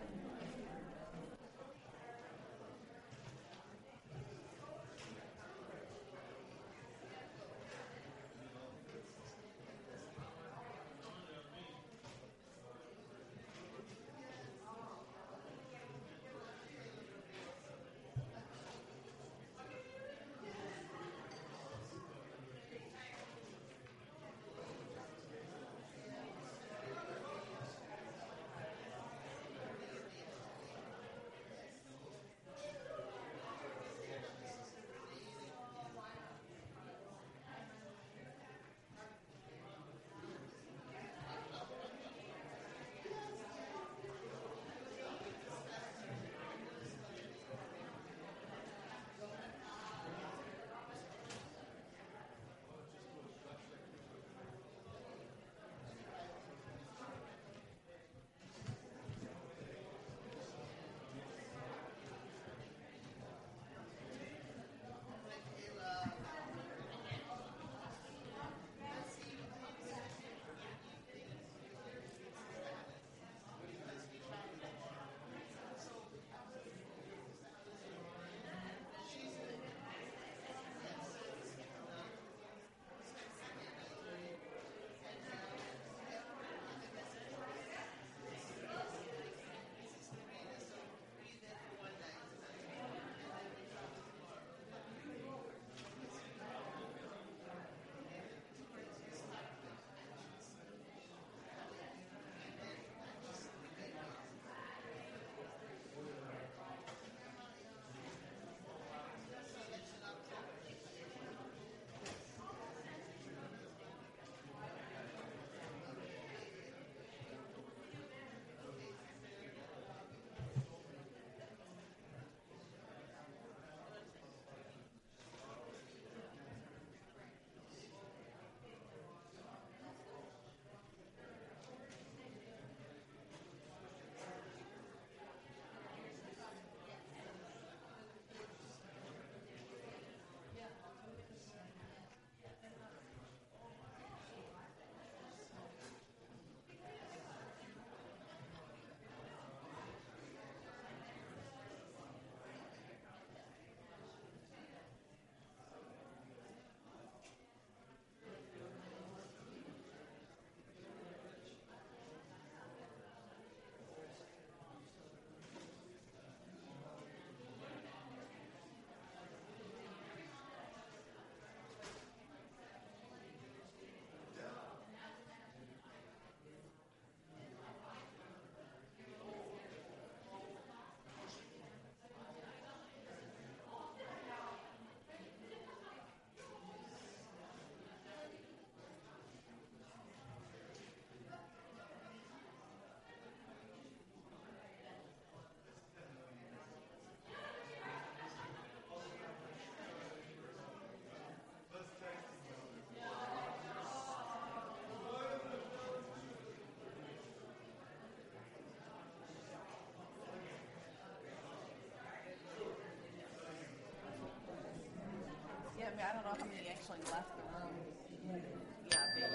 Yeah, I mean, I don't know how many actually left the room. Yeah, maybe.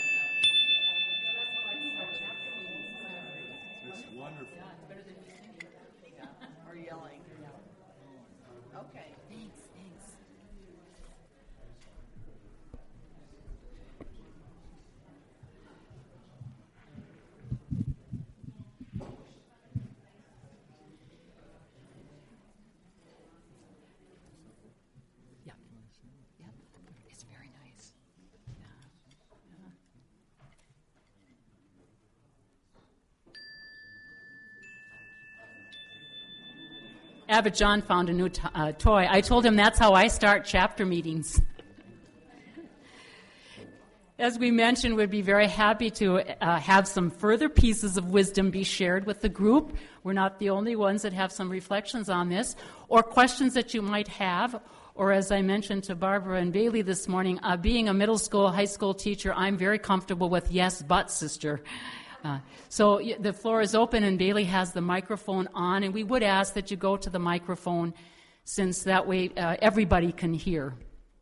It's wonderful. Yeah, or yelling. Okay. Thanks, thanks. Abbot John found a new t- uh, toy. I told him that's how I start chapter meetings. As we mentioned, we'd be very happy to uh, have some further pieces of wisdom be shared with the group. We're not the only ones that have some reflections on this, or questions that you might have, or as I mentioned to Barbara and Bailey this morning, uh, being a middle school, high school teacher, I'm very comfortable with yes, but, sister. Uh, so y- the floor is open, and Bailey has the microphone on, and we would ask that you go to the microphone, since that way uh, everybody can hear.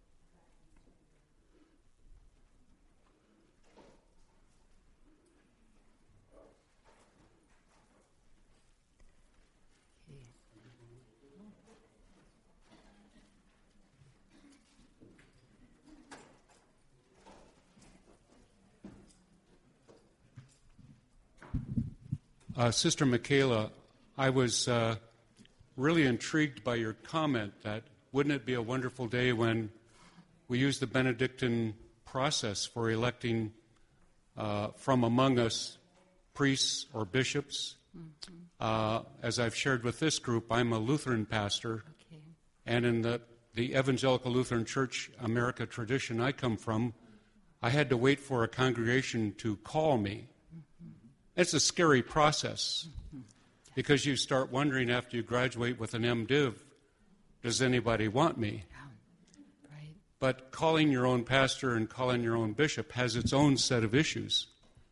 Uh, Sister Michaela, I was uh, really intrigued by your comment that wouldn't it be a wonderful day when we use the Benedictine process for electing uh, from among us priests or bishops. Mm-hmm. Uh, as I've shared with this group, I'm a Lutheran pastor, okay. and in the, the Evangelical Lutheran Church America tradition I come from, I had to wait for a congregation to call me. It's a scary process because you start wondering after you graduate with an MDiv, does anybody want me? Yeah. Right. But calling your own pastor and calling your own bishop has its own set of issues.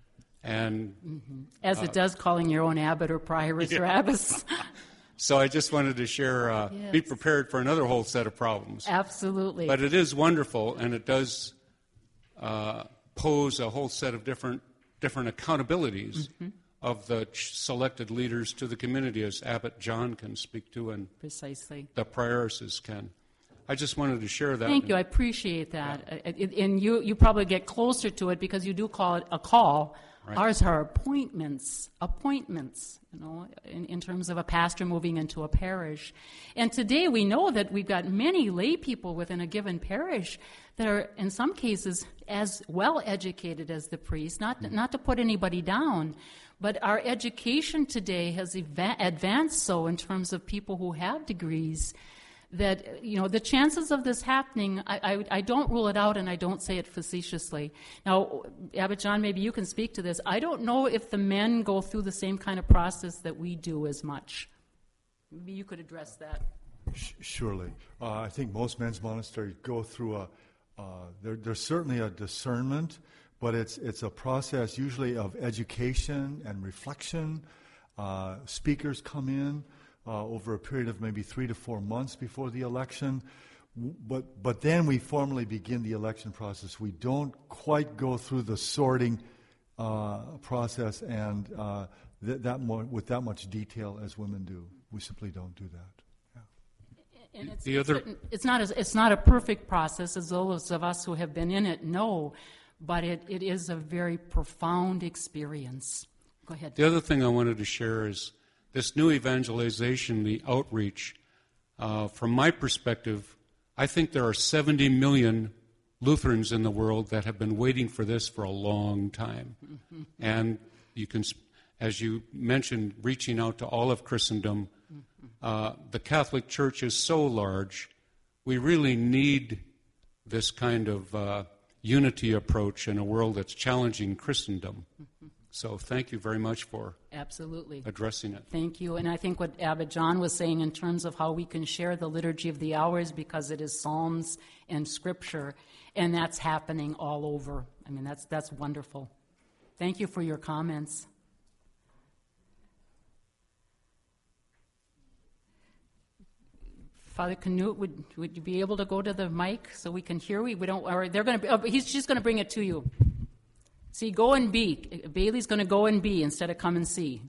And mm-hmm. As uh, it does calling your own abbot or prioress yeah. or abbess. So I just wanted to share, uh, yes. be prepared for another whole set of problems. Absolutely. But it is wonderful, and it does uh, pose a whole set of different different accountabilities mm-hmm. of the ch- selected leaders to the community, as Abbot John can speak to and precisely the prioresses can. I just wanted to share that. Thank you. I appreciate that. Yeah. Uh, it, and you, you probably get closer to it because you do call it a call. Right. Ours are appointments, appointments, you know, in, in terms of a pastor moving into a parish. And today we know that we've got many lay people within a given parish that are, in some cases, as well educated as the priest, not, mm-hmm. not to put anybody down, but our education today has eva- advanced so in terms of people who have degrees that, you know, the chances of this happening, I, I, I don't rule it out, and I don't say it facetiously. Now, Abbot John, maybe you can speak to this. I don't know if the men go through the same kind of process that we do as much. Maybe you could address that. Surely. Uh, I think most men's monasteries go through a, uh, there, there's certainly a discernment, but it's, it's a process usually of education and reflection. Uh, speakers come in. Uh, over a period of maybe three to four months before the election. But but then we formally begin the election process. We don't quite go through the sorting uh, process and uh, th- that mo- with that much detail as women do. We simply don't do that. Yeah. And it's, the other, it's, it's not as, it's not a perfect process, as those of us who have been in it know, but it, it is a very profound experience. Go ahead. The other thing I wanted to share is this new evangelization, the outreach. Uh, from my perspective, I think there are seventy million Lutherans in the world that have been waiting for this for a long time. Mm-hmm. And you can, as you mentioned, reaching out to all of Christendom. Mm-hmm. Uh, the Catholic Church is so large, we really need this kind of uh, unity approach in a world that's challenging Christendom. Mm-hmm. So thank you very much for absolutely addressing it. Thank you. And I think what Abbot John was saying in terms of how we can share the Liturgy of the Hours, because it is Psalms and Scripture, and that's happening all over. I mean, that's that's wonderful. Thank you for your comments. Father Canute, would would you be able to go to the mic so we can hear? We we don't. Or they're going to. Oh, he's just going to bring it to you. See, go and be. Bailey's going to go and be instead of come and see.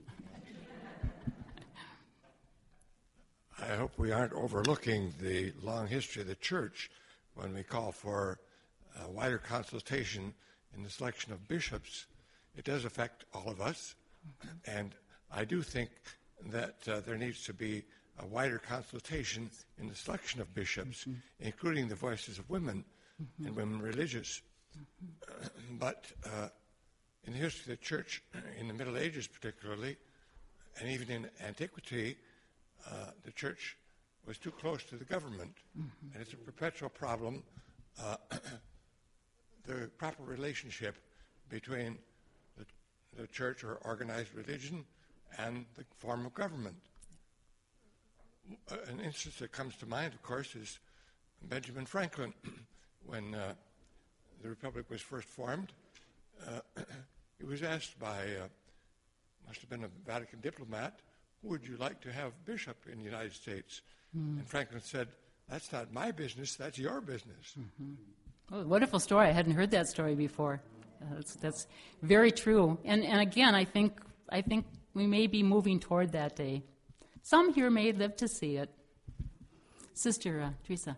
I hope we aren't overlooking the long history of the Church when we call for a wider consultation in the selection of bishops. It does affect all of us, and I do think that uh, there needs to be a wider consultation in the selection of bishops, mm-hmm. including the voices of women mm-hmm. and women religious. Mm-hmm. But uh, in the history of the Church, in the Middle Ages particularly, and even in antiquity, uh, the Church was too close to the government, mm-hmm. and it's a perpetual problem. Uh, the proper relationship between the, the church or organized religion and the form of government. Uh, an instance that comes to mind, of course, is Benjamin Franklin. When uh, the Republic was first formed, uh, he was asked by, uh, must have been a Vatican diplomat, who would you like to have bishop in the United States? Mm. And Franklin said, that's not my business, that's your business. Mm-hmm. Oh, wonderful story. I hadn't heard that story before. Uh, that's, that's very true. And and again, I think I think we may be moving toward that day. Some here may live to see it. Sister uh, Teresa.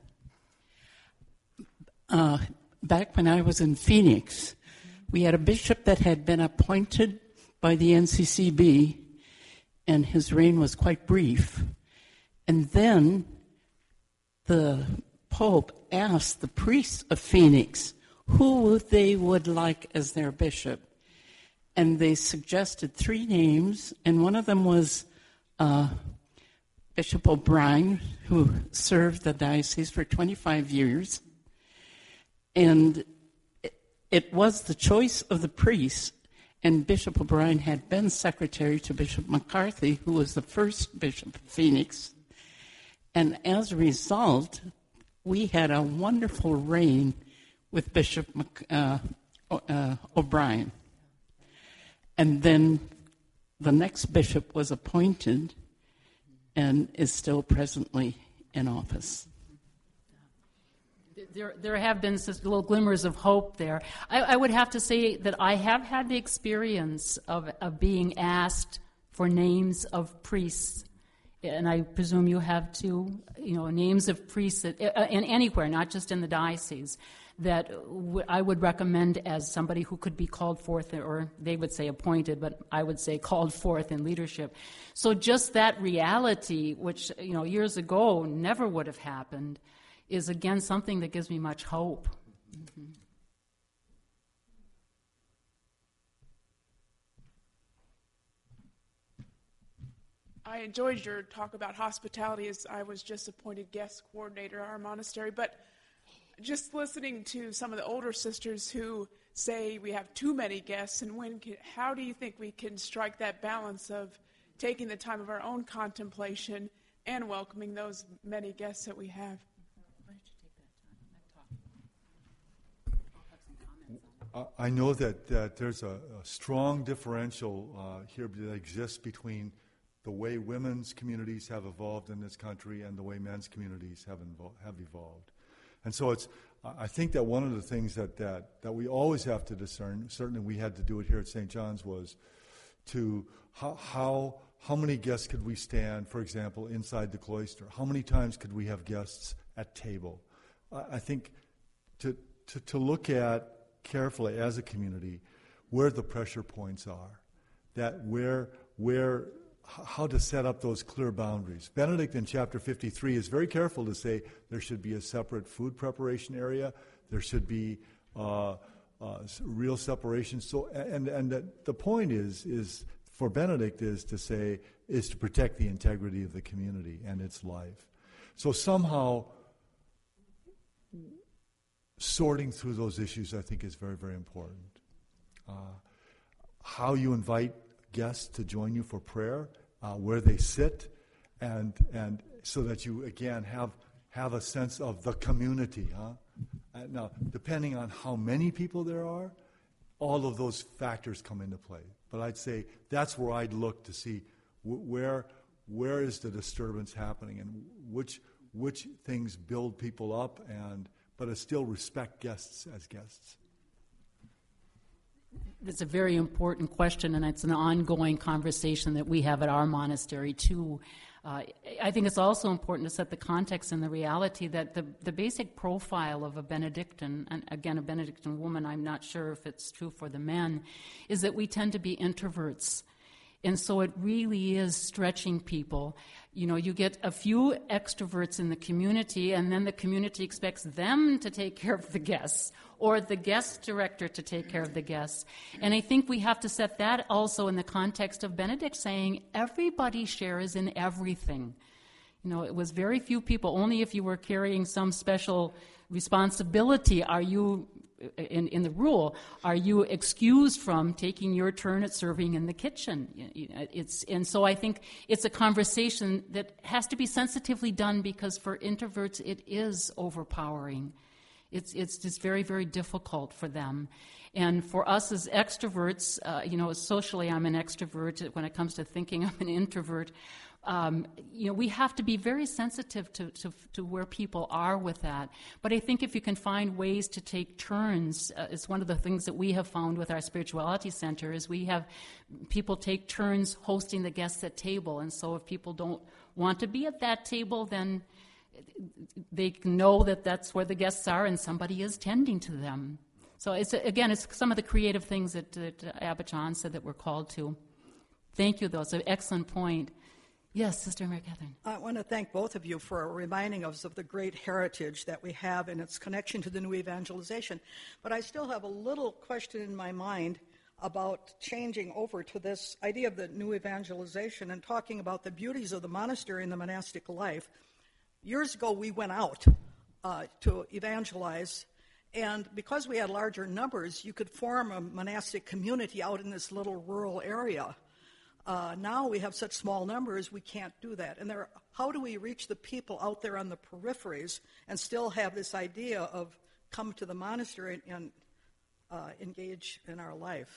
Uh, back when I was in Phoenix, we had a bishop that had been appointed by the N C C B, and his reign was quite brief. And then the Pope asked the priests of Phoenix who they would like as their bishop. And they suggested three names, and one of them was uh, Bishop O'Brien, who served the diocese for twenty-five years. And it, it was the choice of the priests, and Bishop O'Brien had been secretary to Bishop McCarthy, who was the first bishop of Phoenix. And as a result, we had a wonderful reign with Bishop Mc, uh, uh, O'Brien. And then the next bishop was appointed and is still presently in office. There, there have been such little glimmers of hope there. I, I would have to say that I have had the experience of, of being asked for names of priests, and I presume you have too, you know, names of priests that, uh, and anywhere, not just in the diocese, that w- I would recommend as somebody who could be called forth, or they would say appointed, but I would say called forth in leadership. So just that reality, which, you know, years ago never would have happened, is again something that gives me much hope. Mm-hmm. I enjoyed your talk about hospitality, as I was just appointed guest coordinator at our monastery, but just listening to some of the older sisters who say we have too many guests, and when can, how do you think we can strike that balance of taking the time of our own contemplation and welcoming those many guests that we have? I know that, that there's a, a strong differential uh, here that exists between the way women's communities have evolved in this country and the way men's communities have, invo- have evolved. And so it's, I think that one of the things that, that, that we always have to discern, certainly we had to do it here at Saint John's, was to how, how, how many guests could we stand, for example, inside the cloister? How many times could we have guests at table? I, I think to, to, to look at carefully as a community where the pressure points are, that where where how to set up those clear boundaries. Benedict in chapter fifty-three is very careful to say there should be a separate food preparation area, there should be uh, uh, real separation. So and and the, the point is is for Benedict is to say is to protect the integrity of the community and its life. So somehow sorting through those issues, I think, is very, very important. Uh, how you invite guests to join you for prayer, uh, where they sit, and and so that you, again, have have a sense of the community. Huh? Uh, now, depending on how many people there are, all of those factors come into play. But I'd say that's where I'd look to see w- where where is the disturbance happening, and which which things build people up, and but I still respect guests as guests. That's a very important question, and it's an ongoing conversation that we have at our monastery, too. Uh, I think it's also important to set the context and the reality that the, the basic profile of a Benedictine, and again, a Benedictine woman, I'm not sure if it's true for the men, is that we tend to be introverts. And so it really is stretching people. You know, you get a few extroverts in the community, and then the community expects them to take care of the guests, or the guest director to take care of the guests. And I think we have to set that also in the context of Benedict saying everybody shares in everything. You know, it was very few people. Only if you were carrying some special responsibility are you, in, in the rule, are you excused from taking your turn at serving in the kitchen. It's, and so I think it's a conversation that has to be sensitively done, because for introverts it is overpowering. It's, it's just very, very difficult for them. And for us as extroverts, uh, you know, socially I'm an extrovert. When it comes to thinking, I'm an introvert. Um, you know, we have to be very sensitive to, to, to where people are with that. But I think if you can find ways to take turns, uh, it's one of the things that we have found with our spirituality center is we have people take turns hosting the guests at table. And so if people don't want to be at that table, then they know that that's where the guests are and somebody is tending to them. So it's, again, it's some of the creative things that, that Abbot John said that we're called to. Thank you, though. It's an excellent point. Yes, Sister Mary Catherine. I want to thank both of you for reminding us of the great heritage that we have and its connection to the new evangelization. But I still have a little question in my mind about changing over to this idea of the new evangelization and talking about the beauties of the monastery and the monastic life. Years ago, we went out uh, to evangelize, and because we had larger numbers, you could form a monastic community out in this little rural area. Uh, now we have such small numbers, we can't do that. And there, how do we reach the people out there on the peripheries and still have this idea of come to the monastery and uh, engage in our life?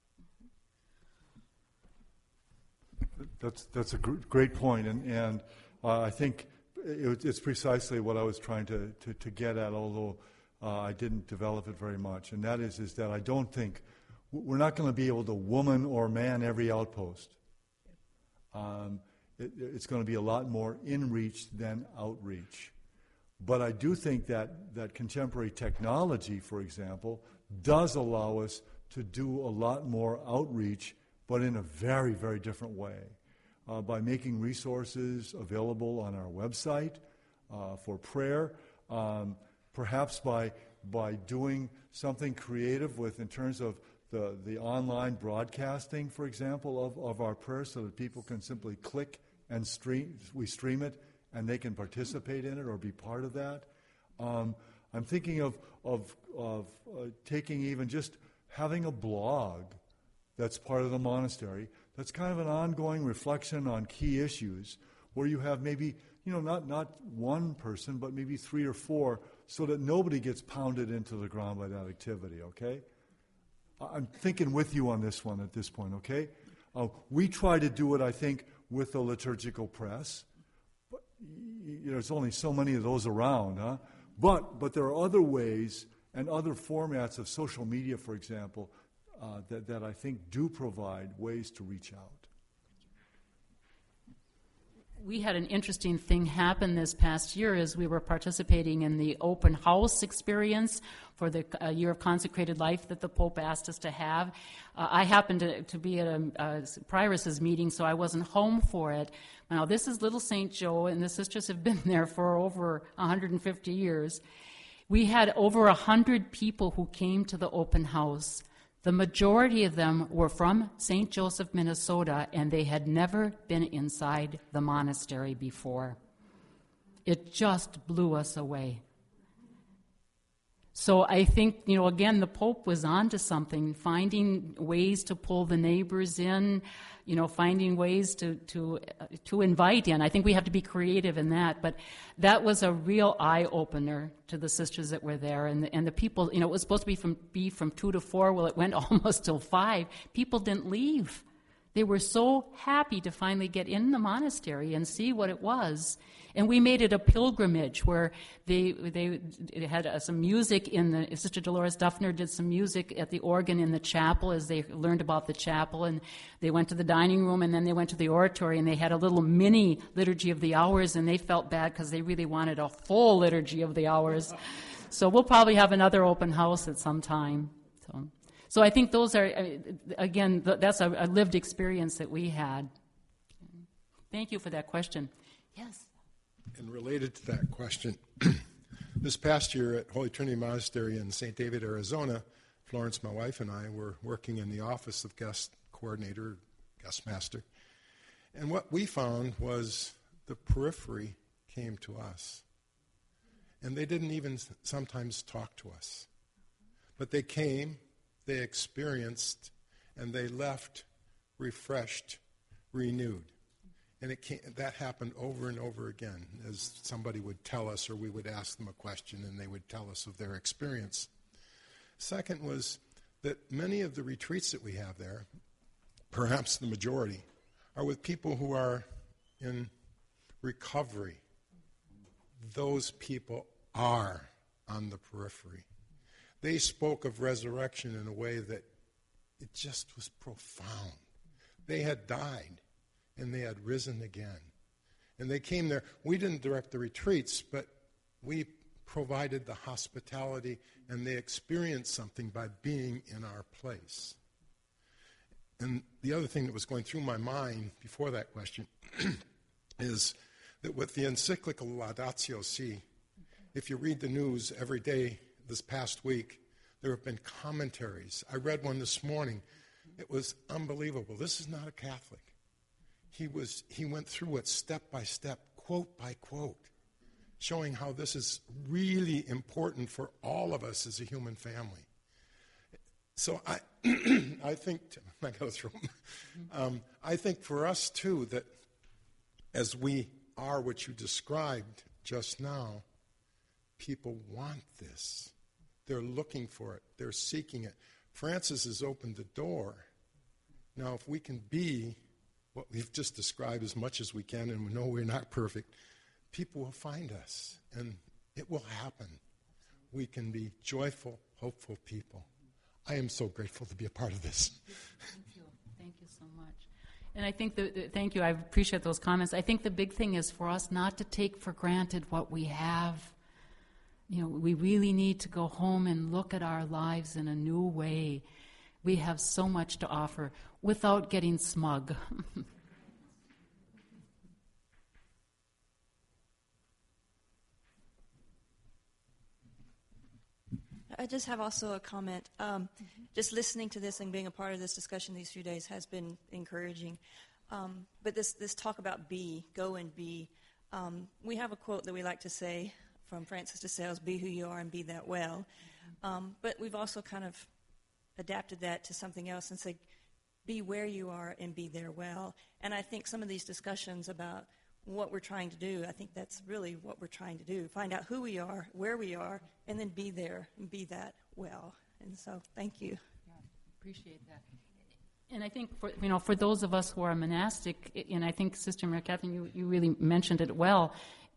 That's that's a gr- great point, and and uh, I think it, it's precisely what I was trying to, to, to get at, although uh, I didn't develop it very much. And that is is that I don't think we're not going to be able to woman or man every outpost. Um, it, it's going to be a lot more in-reach than outreach. But I do think that, that contemporary technology, for example, does allow us to do a lot more outreach, but in a very, very different way. Uh, by making resources available on our website uh, for prayer, um, perhaps by by doing something creative with in terms of the, the online broadcasting, for example, of, of our prayers, so that people can simply click and stream, we stream it, and they can participate in it or be part of that. Um, I'm thinking of, of, of uh, taking even just having a blog that's part of the monastery, that's kind of an ongoing reflection on key issues, where you have maybe, you know, not, not one person, but maybe three or four, so that nobody gets pounded into the ground by that activity, okay? I'm thinking with you on this one at this point, okay? Uh, we try to do it, I think, with the liturgical press. But, you know, there's only so many of those around, huh? But, but there are other ways and other formats of social media, for example, uh, that, that I think do provide ways to reach out. We had an interesting thing happen this past year as we were participating in the open house experience for the uh, Year of Consecrated Life that the Pope asked us to have. Uh, I happened to, to be at a, a Prioress's meeting, so I wasn't home for it. Now, this is Little Saint Joe, and the sisters have been there for over one hundred fifty years. We had over one hundred people who came to the open house. The majority of them were from Saint Joseph, Minnesota, and they had never been inside the monastery before. It just blew us away. So I think, you know, again, the Pope was onto something, finding ways to pull the neighbors in, you know, finding ways to to uh, to invite in. I think we have to be creative in that. But that was a real eye-opener to the sisters that were there. And the, and the people, you know, it was supposed to be from, be from two to four. Well, it went almost till five. People didn't leave. They were so happy to finally get in the monastery and see what it was. And we made it a pilgrimage where they they had uh, some music in the, Sister Dolores Duffner did some music at the organ in the chapel as they learned about the chapel, and they went to the dining room, and then they went to the oratory, and they had a little mini liturgy of the hours, and they felt bad because they really wanted a full liturgy of the hours. So we'll probably have another open house at some time. So, so I think those are, again, that's a, a lived experience that we had. Thank you for that question. Yes. And related to that question, this past year at Holy Trinity Monastery in Saint David, Arizona, Florence, my wife, and I were working in the office of guest coordinator, guest master. And what we found was the periphery came to us. And they didn't even sometimes talk to us. But they came, they experienced, and they left refreshed, renewed. And it came, that happened over and over again as somebody would tell us, or we would ask them a question and they would tell us of their experience. Second was that many of the retreats that we have there, perhaps the majority, are with people who are in recovery. Those people are on the periphery. They spoke of resurrection in a way that it just was profound. They had died, and they had risen again. And they came there. We didn't direct the retreats, but we provided the hospitality, and they experienced something by being in our place. And the other thing that was going through my mind before that question is that with the encyclical Laudatio Si, if you read the news every day this past week, there have been commentaries. I read one this morning. It was unbelievable. This is not a Catholic. He was he went through it step by step, quote by quote, showing how this is really important for all of us as a human family. So I I think I gotta throw um, I think for us too that as we are what you described just now, people want this. They're looking for it. They're seeking it. Francis has opened the door. Now, if we can be what we've just described as much as we can, and we know we're not perfect, people will find us, and it will happen. We can be joyful, hopeful people. I am so grateful to be a part of this. Thank you. Thank you so much. And I think, the, the, thank you, I appreciate those comments. I think the big thing is for us not to take for granted what we have. You know, we really need to go home and look at our lives in a new way. We have so much to offer without getting smug. I just have also a comment. Um, mm-hmm. Just listening to this and being a part of this discussion these few days has been encouraging. Um, but this, this talk about be, go and be, um, we have a quote that we like to say from Francis de Sales, be who you are and be that well. Mm-hmm. Um, but we've also kind of adapted that to something else and said, be where you are and be there well. And I think some of these discussions about what we're trying to do, I think that's really what we're trying to do. Find out who we are, where we are, and then be there and be that well. And so thank you. Yeah, appreciate that. And I think for you know for those of us who are monastic, and I think Sister Mary Catherine, you, you really mentioned it well,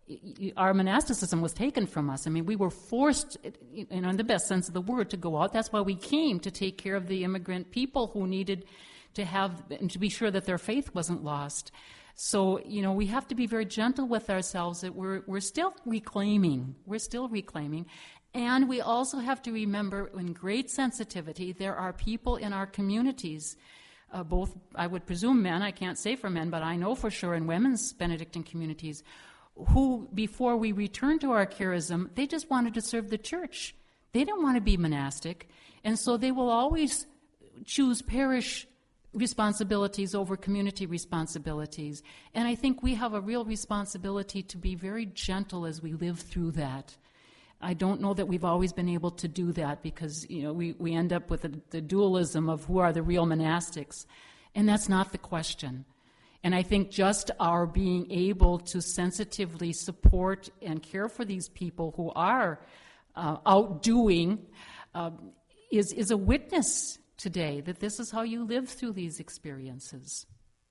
our monasticism was taken from us. I mean, we were forced, you know, in the best sense of the word, to go out. That's why we came, to take care of the immigrant people who needed to have, and to be sure that their faith wasn't lost. So, you know, we have to be very gentle with ourselves that we're we're still reclaiming. We're still reclaiming. And we also have to remember, in great sensitivity, there are people in our communities, uh, both, I would presume men, I can't say for men, but I know for sure in women's Benedictine communities, who, before we returned to our charism, they just wanted to serve the church. They didn't want to be monastic. And so they will always choose parish responsibilities over community responsibilities. And I think we have a real responsibility to be very gentle as we live through that. I don't know that we've always been able to do that because, you know, we, we end up with the, the dualism of who are the real monastics. And that's not the question. And I think just our being able to sensitively support and care for these people who are uh, outdoing uh, is, is a witness today that this is how you live through these experiences.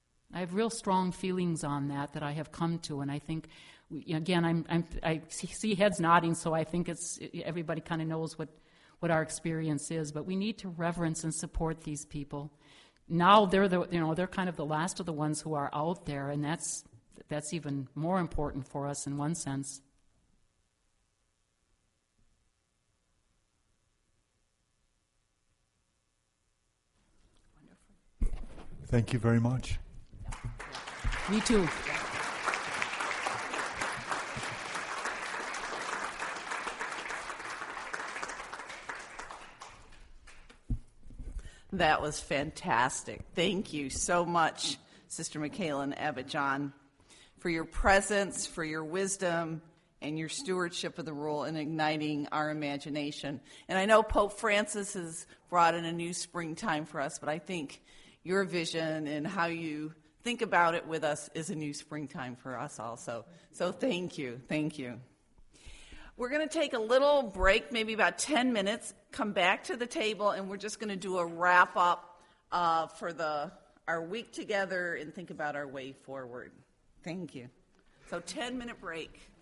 I have real strong feelings on that that I have come to, and I think, we, again, I'm, I'm, I see heads nodding, so I think it's everybody kind of knows what, what our experience is, but we need to reverence and support these people. Now they're the, you know, they're kind of the last of the ones who are out there, and that's that's even more important for us in one sense. Wonderful. Thank you very much. Me too. That was fantastic. Thank you so much, Sister Michaela and Abbot John, for your presence, for your wisdom, and your stewardship of the rule in igniting our imagination. And I know Pope Francis has brought in a new springtime for us, but I think your vision and how you think about it with us is a new springtime for us also. So thank you, thank you. We're going to take a little break, maybe about ten minutes, come back to the table, and we're just going to do a wrap-up uh, for the our week together and think about our way forward. Thank you. So ten-minute break.